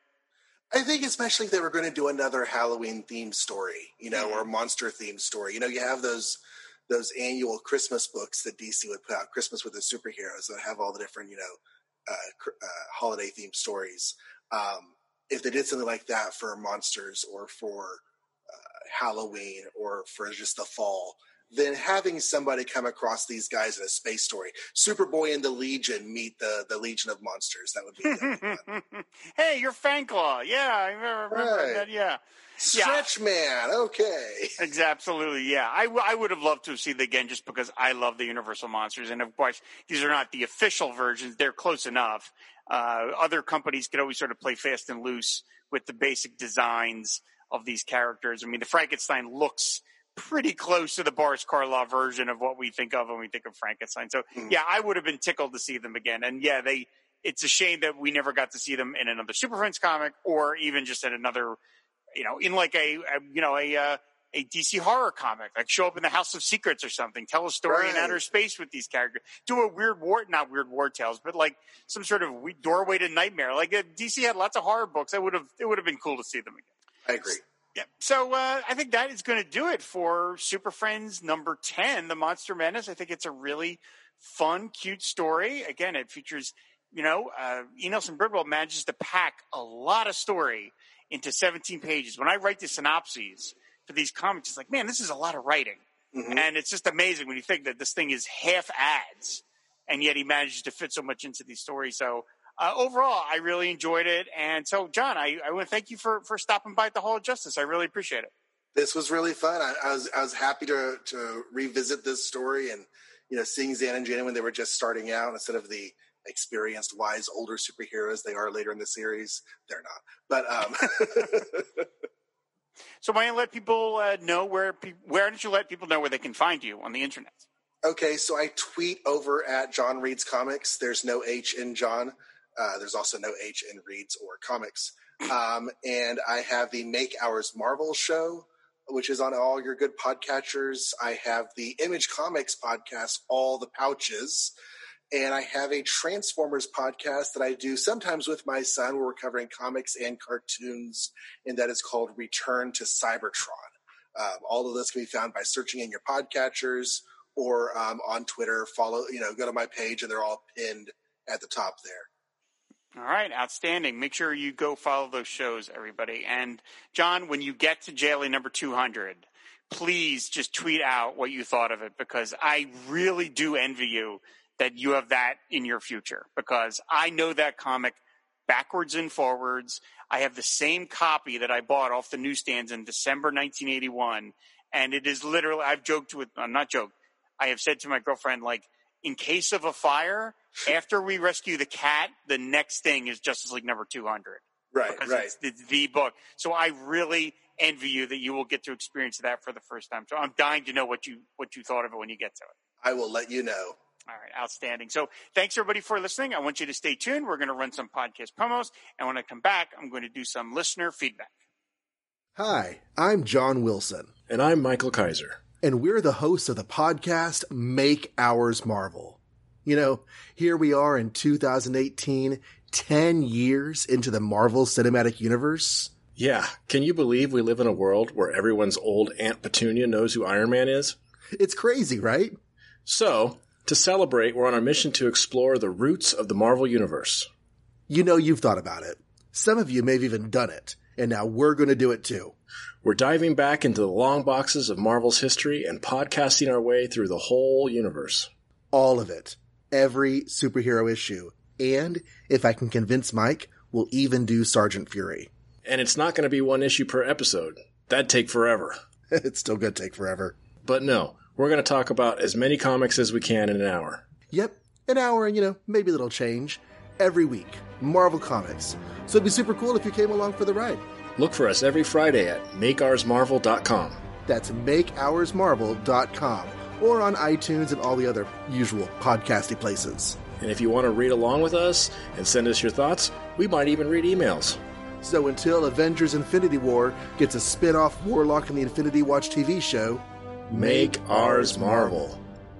I think especially if they were going to do another Halloween themed story, you know, mm-hmm. or a monster themed story. You know, you have those those annual Christmas books that D C would put out, Christmas with the Superheroes, that have all the different, you know, uh, uh, holiday themed stories. Um, if they did something like that for monsters or for uh, Halloween or for just the fall, then having somebody come across these guys in a space story, Superboy and the Legion meet the, the Legion of Monsters. That would be, that would be fun. Hey, you're Fangclaw. Yeah, I remember, remember right. that. Yeah. Stretch yeah. Man. Okay. Exactly. Absolutely. Yeah. I, w- I would have loved to have seen it again just because I love the Universal Monsters. And of course, these are not the official versions. They're close enough. Uh, other companies could always sort of play fast and loose with the basic designs of these characters. I mean, the Frankenstein looks pretty close to the Boris Karloff version of what we think of when we think of Frankenstein. So, mm. yeah, I would have been tickled to see them again. And, yeah, they. It's a shame that we never got to see them in another Super Friends comic or even just in another, you know, in like a, a you know, a uh, a D C horror comic. Like show up in the House of Secrets or something. Tell a story right. in outer space with these characters. Do a weird war, not weird war tales, but like some sort of doorway to nightmare. Like uh, D C had lots of horror books. I would have. It would have been cool to see them again. I agree. Yeah. So uh, I think that is going to do it for Super Friends number ten, The Monster Menace. I think it's a really fun, cute story. Again, it features, you know, uh, E. Nelson Bridwell manages to pack a lot of story into seventeen pages. When I write the synopses for these comics, it's like, man, this is a lot of writing. Mm-hmm. And it's just amazing when you think that this thing is half ads and yet he manages to fit so much into these stories. So uh, overall, I really enjoyed it. And so, John, I, I want to thank you for, for stopping by at the Hall of Justice. I really appreciate it. This was really fun. I, I was I was happy to to revisit this story and, you know, seeing Zan and Jana when they were just starting out instead of the experienced, wise, older superheroes they are later in the series. They're not. But um so why don't you let people uh, know where pe- where did you let people know where they can find you on the internet? Okay, so I tweet over at John Reads Comics. There's no H in John. Uh, there's also no H in Reads or Comics. Um, and I have the Make Ours Marvel show, which is on all your good podcatchers. I have the Image Comics podcast, All the Pouches. And I have a Transformers podcast that I do sometimes with my son where we're covering comics and cartoons, and that is called Return to Cybertron. Um, all of this can be found by searching in your podcatchers or um, on Twitter. Follow, you know, go to my page, and they're all pinned at the top there. All right, outstanding. Make sure you go follow those shows, everybody. And, John, when you get to J L A number two hundred, please just tweet out what you thought of it, because I really do envy you that you have that in your future, because I know that comic backwards and forwards. I have the same copy that I bought off the newsstands in December nineteen eighty-one, and it is literally, I've joked with, I'm not joking, I have said to my girlfriend, like, in case of a fire, after we rescue the cat, the next thing is Justice League number two hundred. Right, because right. It's the, the book. So I really envy you that you will get to experience that for the first time. So I'm dying to know what you what you thought of it when you get to it. I will let you know. All right, outstanding. So thanks, everybody, for listening. I want you to stay tuned. We're going to run some podcast promos, and when I come back, I'm going to do some listener feedback. Hi, I'm John Wilson. And I'm Michael Kaiser. And we're the hosts of the podcast Make Ours Marvel. You know, here we are in two thousand eighteen, ten years into the Marvel Cinematic Universe. Yeah, can you believe we live in a world where everyone's old Aunt Petunia knows who Iron Man is? It's crazy, right? So, to celebrate, we're on a mission to explore the roots of the Marvel Universe. You know you've thought about it. Some of you may have even done it, and now we're going to do it too. We're diving back into the long boxes of Marvel's history and podcasting our way through the whole universe. All of it. Every superhero issue. And, if I can convince Mike, we'll even do Sergeant Fury. And it's not going to be one issue per episode. That'd take forever. It's still going to take forever. But no, we're going to talk about as many comics as we can in an hour. Yep, an hour and, you know, maybe a little change. Every week. Marvel Comics. So it'd be super cool if you came along for the ride. Look for us every Friday at make ours marvel dot com. That's make ours marvel dot com. Or on iTunes and all the other usual podcasty places. And if you want to read along with us and send us your thoughts, we might even read emails. So until Avengers Infinity War gets a spin-off Warlock and the Infinity Watch T V show, make ours Marvel.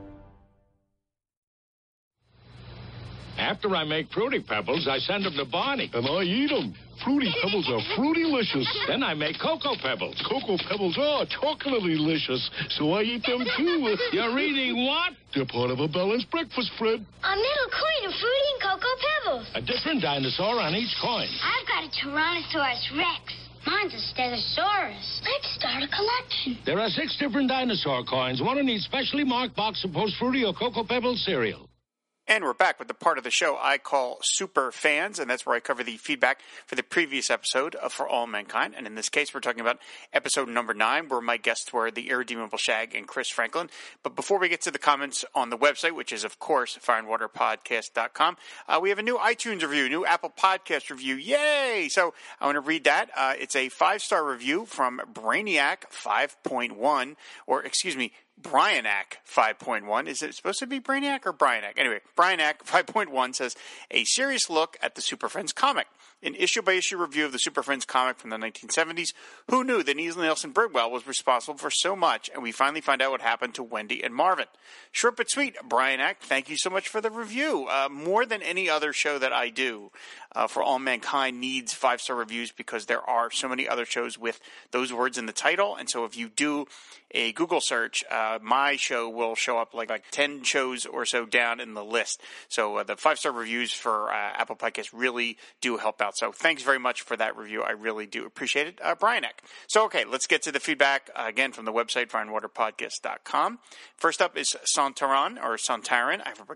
After I make Fruity Pebbles, I send them to Barney. And I eat them. Fruity Pebbles are fruity-licious. Then I make Cocoa Pebbles. Cocoa Pebbles are chocolatey-licious, so I eat them too. You're eating what? They're part of a balanced breakfast, Fred. A middle coin of Fruity and Cocoa Pebbles. A different dinosaur on each coin. I've got a Tyrannosaurus Rex. Mine's a Stegosaurus. Let's start a collection. There are six different dinosaur coins, one in each specially marked box of post-Fruity or Cocoa Pebbles cereal. And we're back with the part of the show I call Super Fans, and that's where I cover the feedback for the previous episode of For All Mankind. And in this case, we're talking about episode number nine, where my guests were the Irredeemable Shag and Chris Franklin. But before we get to the comments on the website, which is, of course, fire and water podcast dot com, uh, we have a new iTunes review, new Apple Podcast review. Yay! So I want to read that. Uh, it's a five-star review from Brainiac five point one, or excuse me, Brianac five point one. Is it supposed to be Brainiac or Brianac? Anyway, Brianac five point one says, a serious look at the Super Friends comic. An issue-by-issue review of the Super Friends comic from the nineteen seventies. Who knew that Neil Nelson Bridwell was responsible for so much, and we finally find out what happened to Wendy and Marvin. Short but sweet, Brianac, thank you so much for the review. Uh, more than any other show that I do, uh, For All Mankind needs five-star reviews because there are so many other shows with those words in the title, and so if you do a Google search, uh, my show will show up like, like ten shows or so down in the list. So uh, the five-star reviews for uh, Apple Podcasts really do help out. So thanks very much for that review. I really do appreciate it. Uh, Brianac. So, okay, let's get to the feedback, uh, again, from the website, fire and water podcast dot com. First up is Santaran, or Santaran. I forget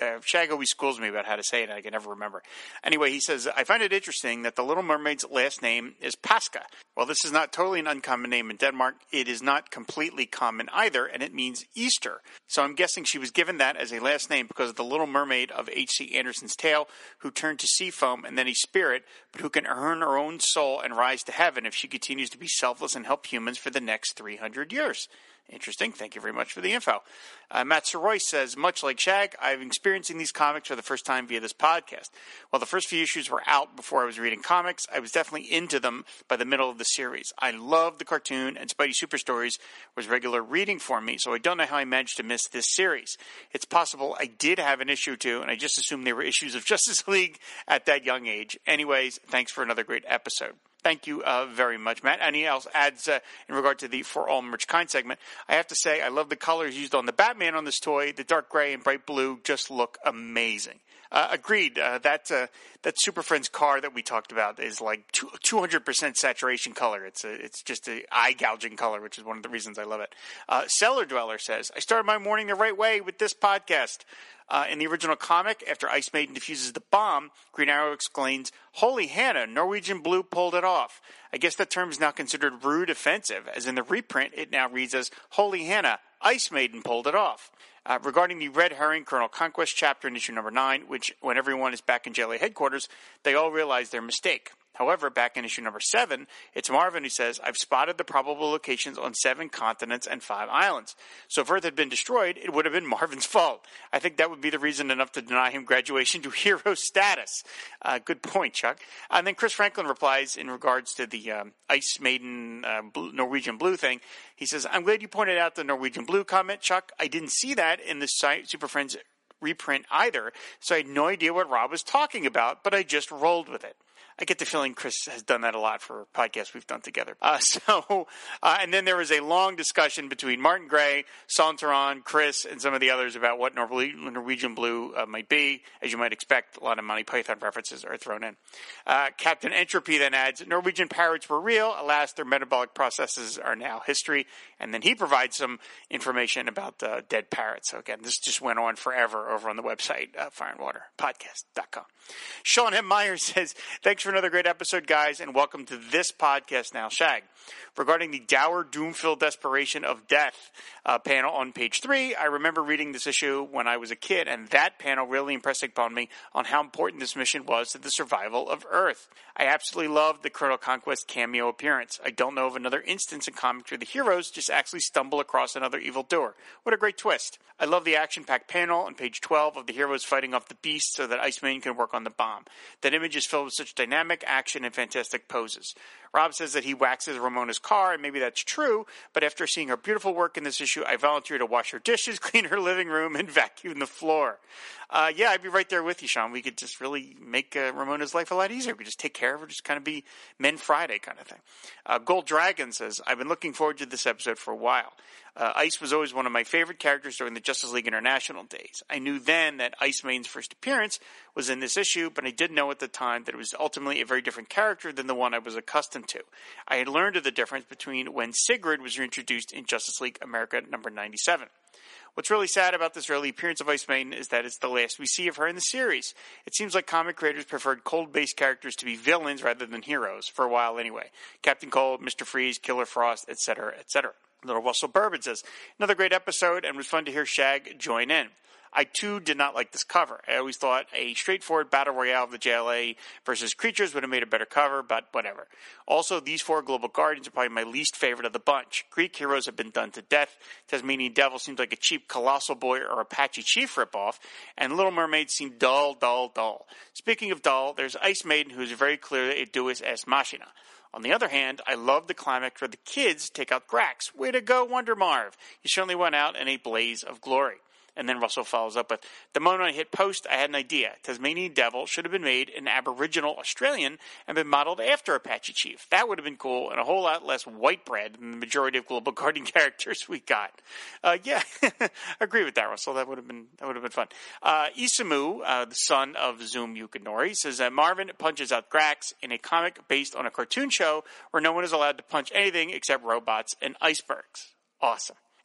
uh, Shag always schools me about how to say it, and I can never remember. Anyway, he says, I find it interesting that the Little Mermaid's last name is Paska. Well, this is not totally an uncommon name in Denmark. It is not completely common either, and it means Easter. So I'm guessing she was given that as a last name because of the Little Mermaid of H C Andersen's tale, who turned to sea foam and then a spirit, but who can earn her own soul and rise to heaven if she continues to be selfless and help humans for the next three hundred years. Interesting. Thank you very much for the info. Uh, Matt Soroy says, much like Shag, I'm experiencing these comics for the first time via this podcast. While the first few issues were out before I was reading comics, I was definitely into them by the middle of the series. I loved the cartoon, and Spidey Super Stories was regular reading for me, so I don't know how I managed to miss this series. It's possible I did have an issue or two, and I just assumed they were issues of Justice League at that young age. Anyways, thanks for another great episode. Thank you uh, very much, Matt. Anything else adds uh, in regard to the For All Merch Kind segment? I have to say, I love the colors used on the Batman on this toy. The dark gray and bright blue just look amazing. Uh, agreed. Uh, that uh, that Super Friends car that we talked about is like two hundred percent saturation color. It's a, it's just an eye gouging color, which is one of the reasons I love it. Uh, Cellar Dweller says, I started my morning the right way with this podcast. Uh, in the original comic, after Ice Maiden defuses the bomb, Green Arrow exclaims, Holy Hannah, Norwegian Blue pulled it off. I guess that term is now considered rude offensive, as in the reprint it now reads as, Holy Hannah, Ice Maiden pulled it off. Uh, regarding the Red Herring Colonel Conquest chapter in issue number nine, which, when everyone is back in J L A headquarters, they all realize their mistake. However, back in issue number seven, it's Marvin who says, I've spotted the probable locations on seven continents and five islands. So if Earth had been destroyed, it would have been Marvin's fault. I think that would be the reason enough to deny him graduation to hero status. Uh, good point, Chuck. And then Chris Franklin replies in regards to the um, Ice Maiden uh, Blue, Norwegian Blue thing. He says, I'm glad you pointed out the Norwegian Blue comment, Chuck. I didn't see that in the Super Friends reprint either, so I had no idea what Rob was talking about, but I just rolled with it. I get the feeling Chris has done that a lot for podcasts we've done together. Uh, so, uh, and then there was a long discussion between Martin Gray, Santaron, Chris, and some of the others about what Norwegian Blue uh, might be. As you might expect, a lot of Monty Python references are thrown in. Uh, Captain Entropy then adds, Norwegian parrots were real. Alas, their metabolic processes are now history. And then he provides some information about uh, dead parrots. So again, this just went on forever over on the website, uh, fire and water podcast dot com. Sean M. Myers says, thanks for another great episode, guys, and welcome to this podcast now, Shag. Regarding the dour, doom-filled desperation of death uh, panel on page three, I remember reading this issue when I was a kid, and that panel really impressed upon me on how important this mission was to the survival of Earth. I absolutely loved the Colonel Conquest cameo appearance. I don't know of another instance in comics where the heroes just actually stumble across another evildoer. What a great twist. I love the action-packed panel on page twelve of the heroes fighting off the beast so that Iceman can work on the bomb. That image is filled with such dynamic action and fantastic poses. Rob says that he waxes Ramona's car, and maybe that's true, but after seeing her beautiful work in this issue, I volunteer to wash her dishes, clean her living room, and vacuum the floor. Uh, yeah, I'd be right there with you, Sean. We could just really make uh, Ramona's life a lot easier. We could just take care of her, just kind of be Men Friday kind of thing. Uh, Gold Dragon says, I've been looking forward to this episode for a while. Uh, Ice was always one of my favorite characters during the Justice League International days. I knew then that Ice Main's first appearance was in this issue, but I didn't know at the time that it was ultimately a very different character than the one I was accustomed to. I had learned of the difference between when Sigrid was introduced in Justice League America number ninety-seven. What's really sad about this early appearance of Ice Maiden is that it's the last we see of her in the series. It seems like comic creators preferred cold-based characters to be villains rather than heroes, for a while anyway. Captain Cold, Mister Freeze, Killer Frost, et cetera, et cetera. Little Russell Bourbon says, another great episode, and it was fun to hear Shag join in. I, too, did not like this cover. I always thought a straightforward battle royale of the J L A versus creatures would have made a better cover, but whatever. Also, these four Global Guardians are probably my least favorite of the bunch. Greek heroes have been done to death. Tasmanian Devil seems like a cheap Colossal Boy or Apache Chief ripoff, and Little Mermaid seemed dull, dull, dull. Speaking of dull, there's Ice Maiden, who is very clearly a deus ex machina. On the other hand, I love the climax where the kids take out Grax. Way to go, Wonder Marv. You certainly went out in a blaze of glory. And then Russell follows up with, the moment I hit post, I had an idea. Tasmanian Devil should have been made an Aboriginal Australian and been modeled after Apache Chief. That would have been cool and a whole lot less white bread than the majority of Global Guardian characters we got. Uh, yeah, I agree with that, Russell. That would have been that would have been fun. Uh, Isamu, uh, the son of Zoom Yukinori, says that Marvin punches out Grax in a comic based on a cartoon show where no one is allowed to punch anything except robots and icebergs. Awesome.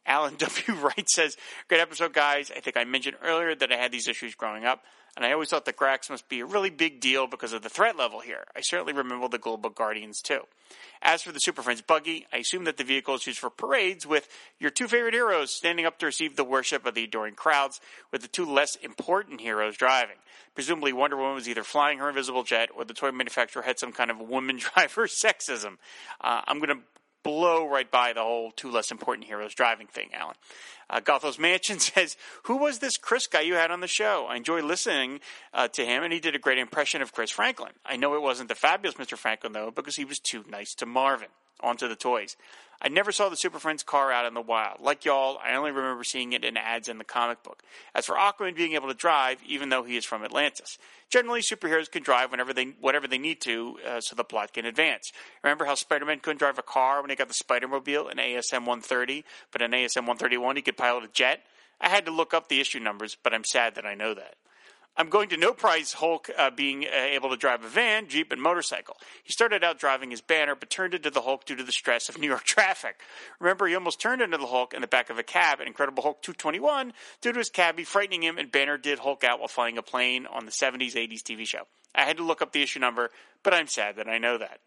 Alan W. Wright says, great episode, guys. I think I mentioned earlier that I had these issues growing up, and I always thought the Grax must be a really big deal because of the threat level here. I certainly remember the Global Guardians, too. As for the Super Friends buggy, I assume that the vehicle is used for parades with your two favorite heroes standing up to receive the worship of the adoring crowds, with the two less important heroes driving. Presumably Wonder Woman was either flying her invisible jet or the toy manufacturer had some kind of woman driver sexism. Uh, I'm going to blow right by the whole two less important heroes driving thing, Alan. Uh, Gothos Mansion says, who was this Chris guy you had on the show? I enjoy listening uh, to him, and he did a great impression of Chris Franklin. I know it wasn't the fabulous Mister Franklin, though, because he was too nice to Marvin. On to the toys. I never saw the Super Friends car out in the wild. Like y'all, I only remember seeing it in ads in the comic book. As for Aquaman being able to drive, even though he is from Atlantis, generally superheroes can drive whenever they, whatever they need to, uh, so the plot can advance. Remember how Spider-Man couldn't drive a car when he got the Spider-Mobile in A S M one thirty, but in A S M one thirty-one he could pilot a jet? I had to look up the issue numbers, but I'm sad that I know that. I'm going to no prize Hulk uh, being uh, able to drive a van, Jeep, and motorcycle. He started out driving his Banner, but turned into the Hulk due to the stress of New York traffic. Remember, he almost turned into the Hulk in the back of a cab in Incredible Hulk two twenty-one due to his cabbie frightening him, and Banner did Hulk out while flying a plane on the seventies, eighties T V show. I had to look up the issue number, but I'm sad that I know that.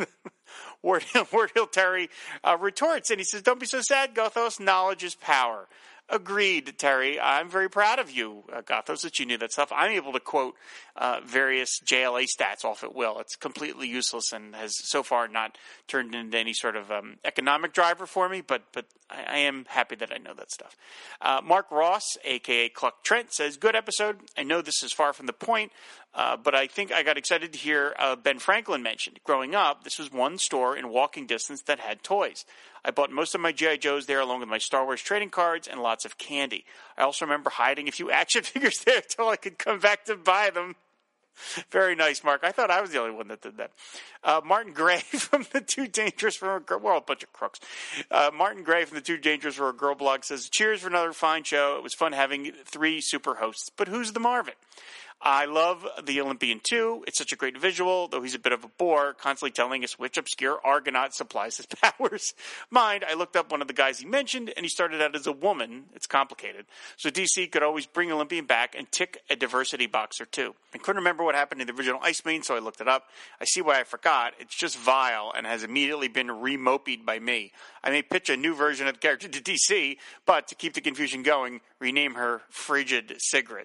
Ward Hill, Ward Hill Terry uh, retorts, and he says, don't be so sad, Gothos. Knowledge is power. Agreed, Terry. I'm very proud of you, uh, Gothos, that you knew that stuff. I'm able to quote uh, various J L A stats off at will. It's completely useless and has so far not turned into any sort of um, economic driver for me, but but I, I am happy that I know that stuff. Uh, Mark Ross, a k a. Cluck Trent, says, good episode. I know this is far from the point, uh, but I think I got excited to hear uh, Ben Franklin mentioned. Growing up, this was one store in walking distance that had toys. I bought most of my G I. Joes there along with my Star Wars trading cards and lots of candy. I also remember hiding a few action figures there until I could come back to buy them. Very nice, Mark. I thought I was the only one that did that. Uh, Martin Gray from the Too Dangerous for a Girl. We're all a bunch of crooks. Uh, Martin Gray from the Too Dangerous for a Girl blog says, cheers for another fine show. It was fun having three super hosts. But who's the Marvin? I love the Olympian too. It's such a great visual, though he's a bit of a bore, constantly telling us which obscure Argonaut supplies his powers. Mind, I looked up one of the guys he mentioned, and he started out as a woman. It's complicated. So D C could always bring Olympian back and tick a diversity box or two. I couldn't remember what happened in the original Iceman, so I looked it up. I see why I forgot. It's just vile and has immediately been remopied by me. I may pitch a new version of the character to D C, but to keep the confusion going, rename her Frigid Sigrid.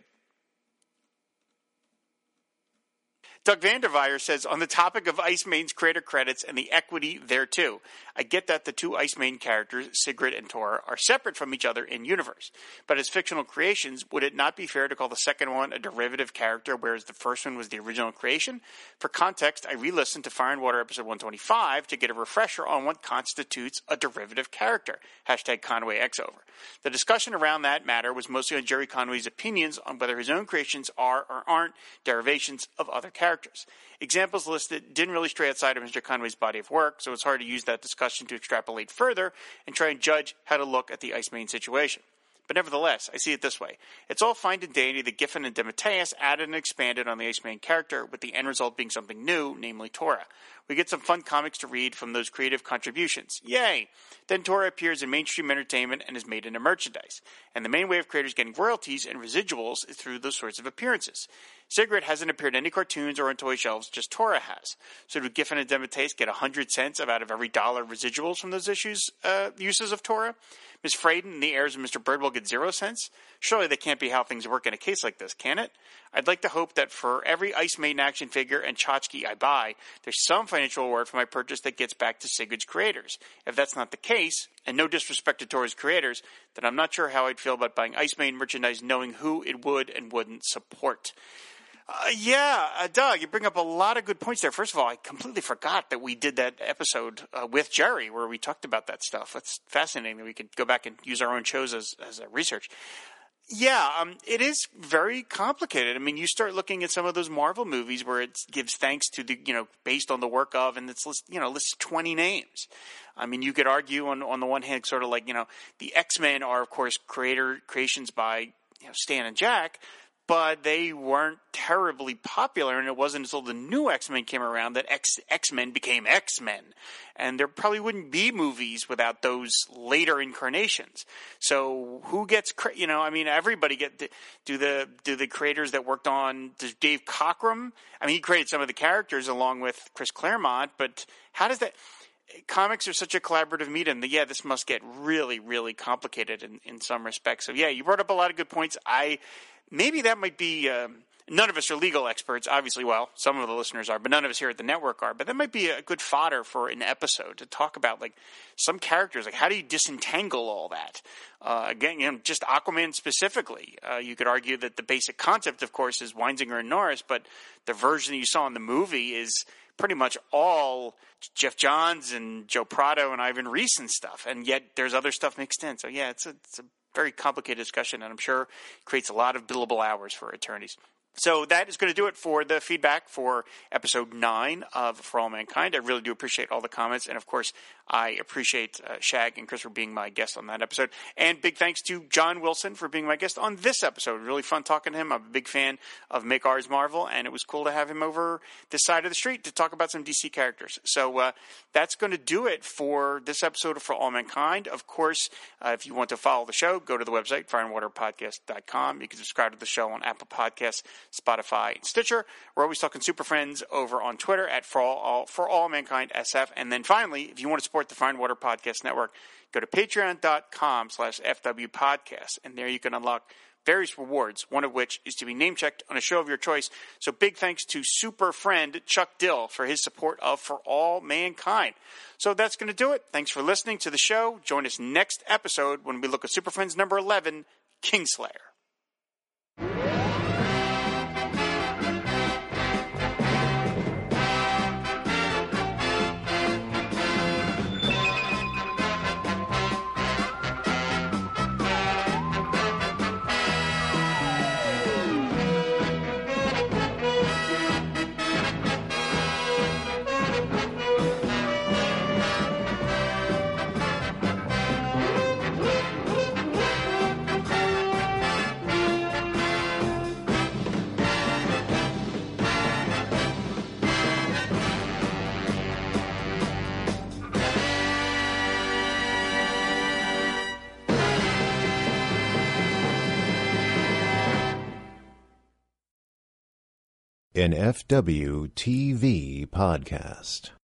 Doug Vanderveer says, on the topic of Icemane's creator credits and the equity there too, I get that the two Icemane characters, Sigrid and Tora, are separate from each other in universe. But as fictional creations, would it not be fair to call the second one a derivative character, whereas the first one was the original creation? For context, I re-listened to Fire and Water episode one twenty-five to get a refresher on what constitutes a derivative character. Hashtag Conway X over. The discussion around that matter was mostly on Jerry Conway's opinions on whether his own creations are or aren't derivations of other characters. Examples listed didn't really stray outside of Mister Conway's body of work, so it's hard to use that discussion to extrapolate further and try and judge how to look at the Iceman situation. But nevertheless, I see it this way. It's all fine and dandy that Giffen and DeMatteis added and expanded on the Iceman character, with the end result being something new, namely Tora. We get some fun comics to read from those creative contributions. Yay! Then Tora appears in mainstream entertainment and is made into merchandise. And the main way of creators getting royalties and residuals is through those sorts of appearances. Sigrid hasn't appeared in any cartoons or on toy shelves, just Tora has. So do Giffen and DeMatteis get one hundred cents out of every dollar residuals from those issues, uh, uses of Tora? Miss Frayden and the heirs of Mister Bird will get zero cents? Surely that can't be how things work in a case like this, can it? I'd like to hope that for every Ice Maiden action figure and tchotchke I buy, there's some financial reward for my purchase that gets back to Sigrid's creators. If that's not the case, and no disrespect to Tora's creators, then I'm not sure how I'd feel about buying Ice Maiden merchandise knowing who it would and wouldn't support. Uh, yeah, uh, Doug, you bring up a lot of good points there. First of all, I completely forgot that we did that episode uh, with Jerry where we talked about that stuff. It's fascinating that we could go back and use our own shows as, as a research. Yeah, um, it is very complicated. I mean, you start looking at some of those Marvel movies where it gives thanks to the, you know, based on the work of, and it's, list, you know, lists twenty names. I mean, you could argue on, on the one hand, sort of like, you know, the X-Men are, of course, creator creations by, you know, Stan and Jack. but they weren't terribly popular, and it wasn't until the new X-Men came around that X- X-Men became X-Men. And there probably wouldn't be movies without those later incarnations. So who gets, cre- you know, I mean, everybody get, do the, do the creators that worked on, does Dave Cockrum? I mean, he created some of the characters along with Chris Claremont, but how does that, comics are such a collaborative medium that, yeah, this must get really, really complicated in, in some respects. So yeah, you brought up a lot of good points. I, maybe that might be, um, none of us are legal experts, obviously. Well, some of the listeners are, but none of us here at the network are. But that might be a good fodder for an episode to talk about, like, some characters. Like, how do you disentangle all that? Uh, again, you know, just Aquaman specifically. Uh, you could argue that the basic concept, of course, is Weinzinger and Norris, but the version you saw in the movie is pretty much all Jeff Johns and Joe Prado and Ivan Reis and stuff. And yet there's other stuff mixed in. So, yeah, it's a, it's a very complicated discussion, and I'm sure creates a lot of billable hours for attorneys. So that is going to do it for the feedback for episode nine of For All Mankind. I really do appreciate all the comments. And, of course, I appreciate uh, Shag and Chris for being my guest on that episode. And big thanks to John Wilson for being my guest on this episode. Really fun talking to him. I'm a big fan of Make Ours Marvel, and it was cool to have him over this side of the street to talk about some D C characters. So uh, that's going to do it for this episode of For All Mankind. Of course, uh, if you want to follow the show, go to the website, fire and water podcast dot com. You can subscribe to the show on Apple Podcasts, Spotify, and Stitcher. We're always talking Super Friends over on Twitter at For All, all, For All Mankind S F. And then finally, if you want to support the Fire and Water Podcast Network, go to patreon.com slash FW Podcast. And there you can unlock various rewards, one of which is to be name-checked on a show of your choice. So big thanks to super friend Chuck Dill for his support of For All Mankind. So that's going to do it. Thanks for listening to the show. Join us next episode when we look at Super Friends number eleven, Kingslayer. An F W T V podcast.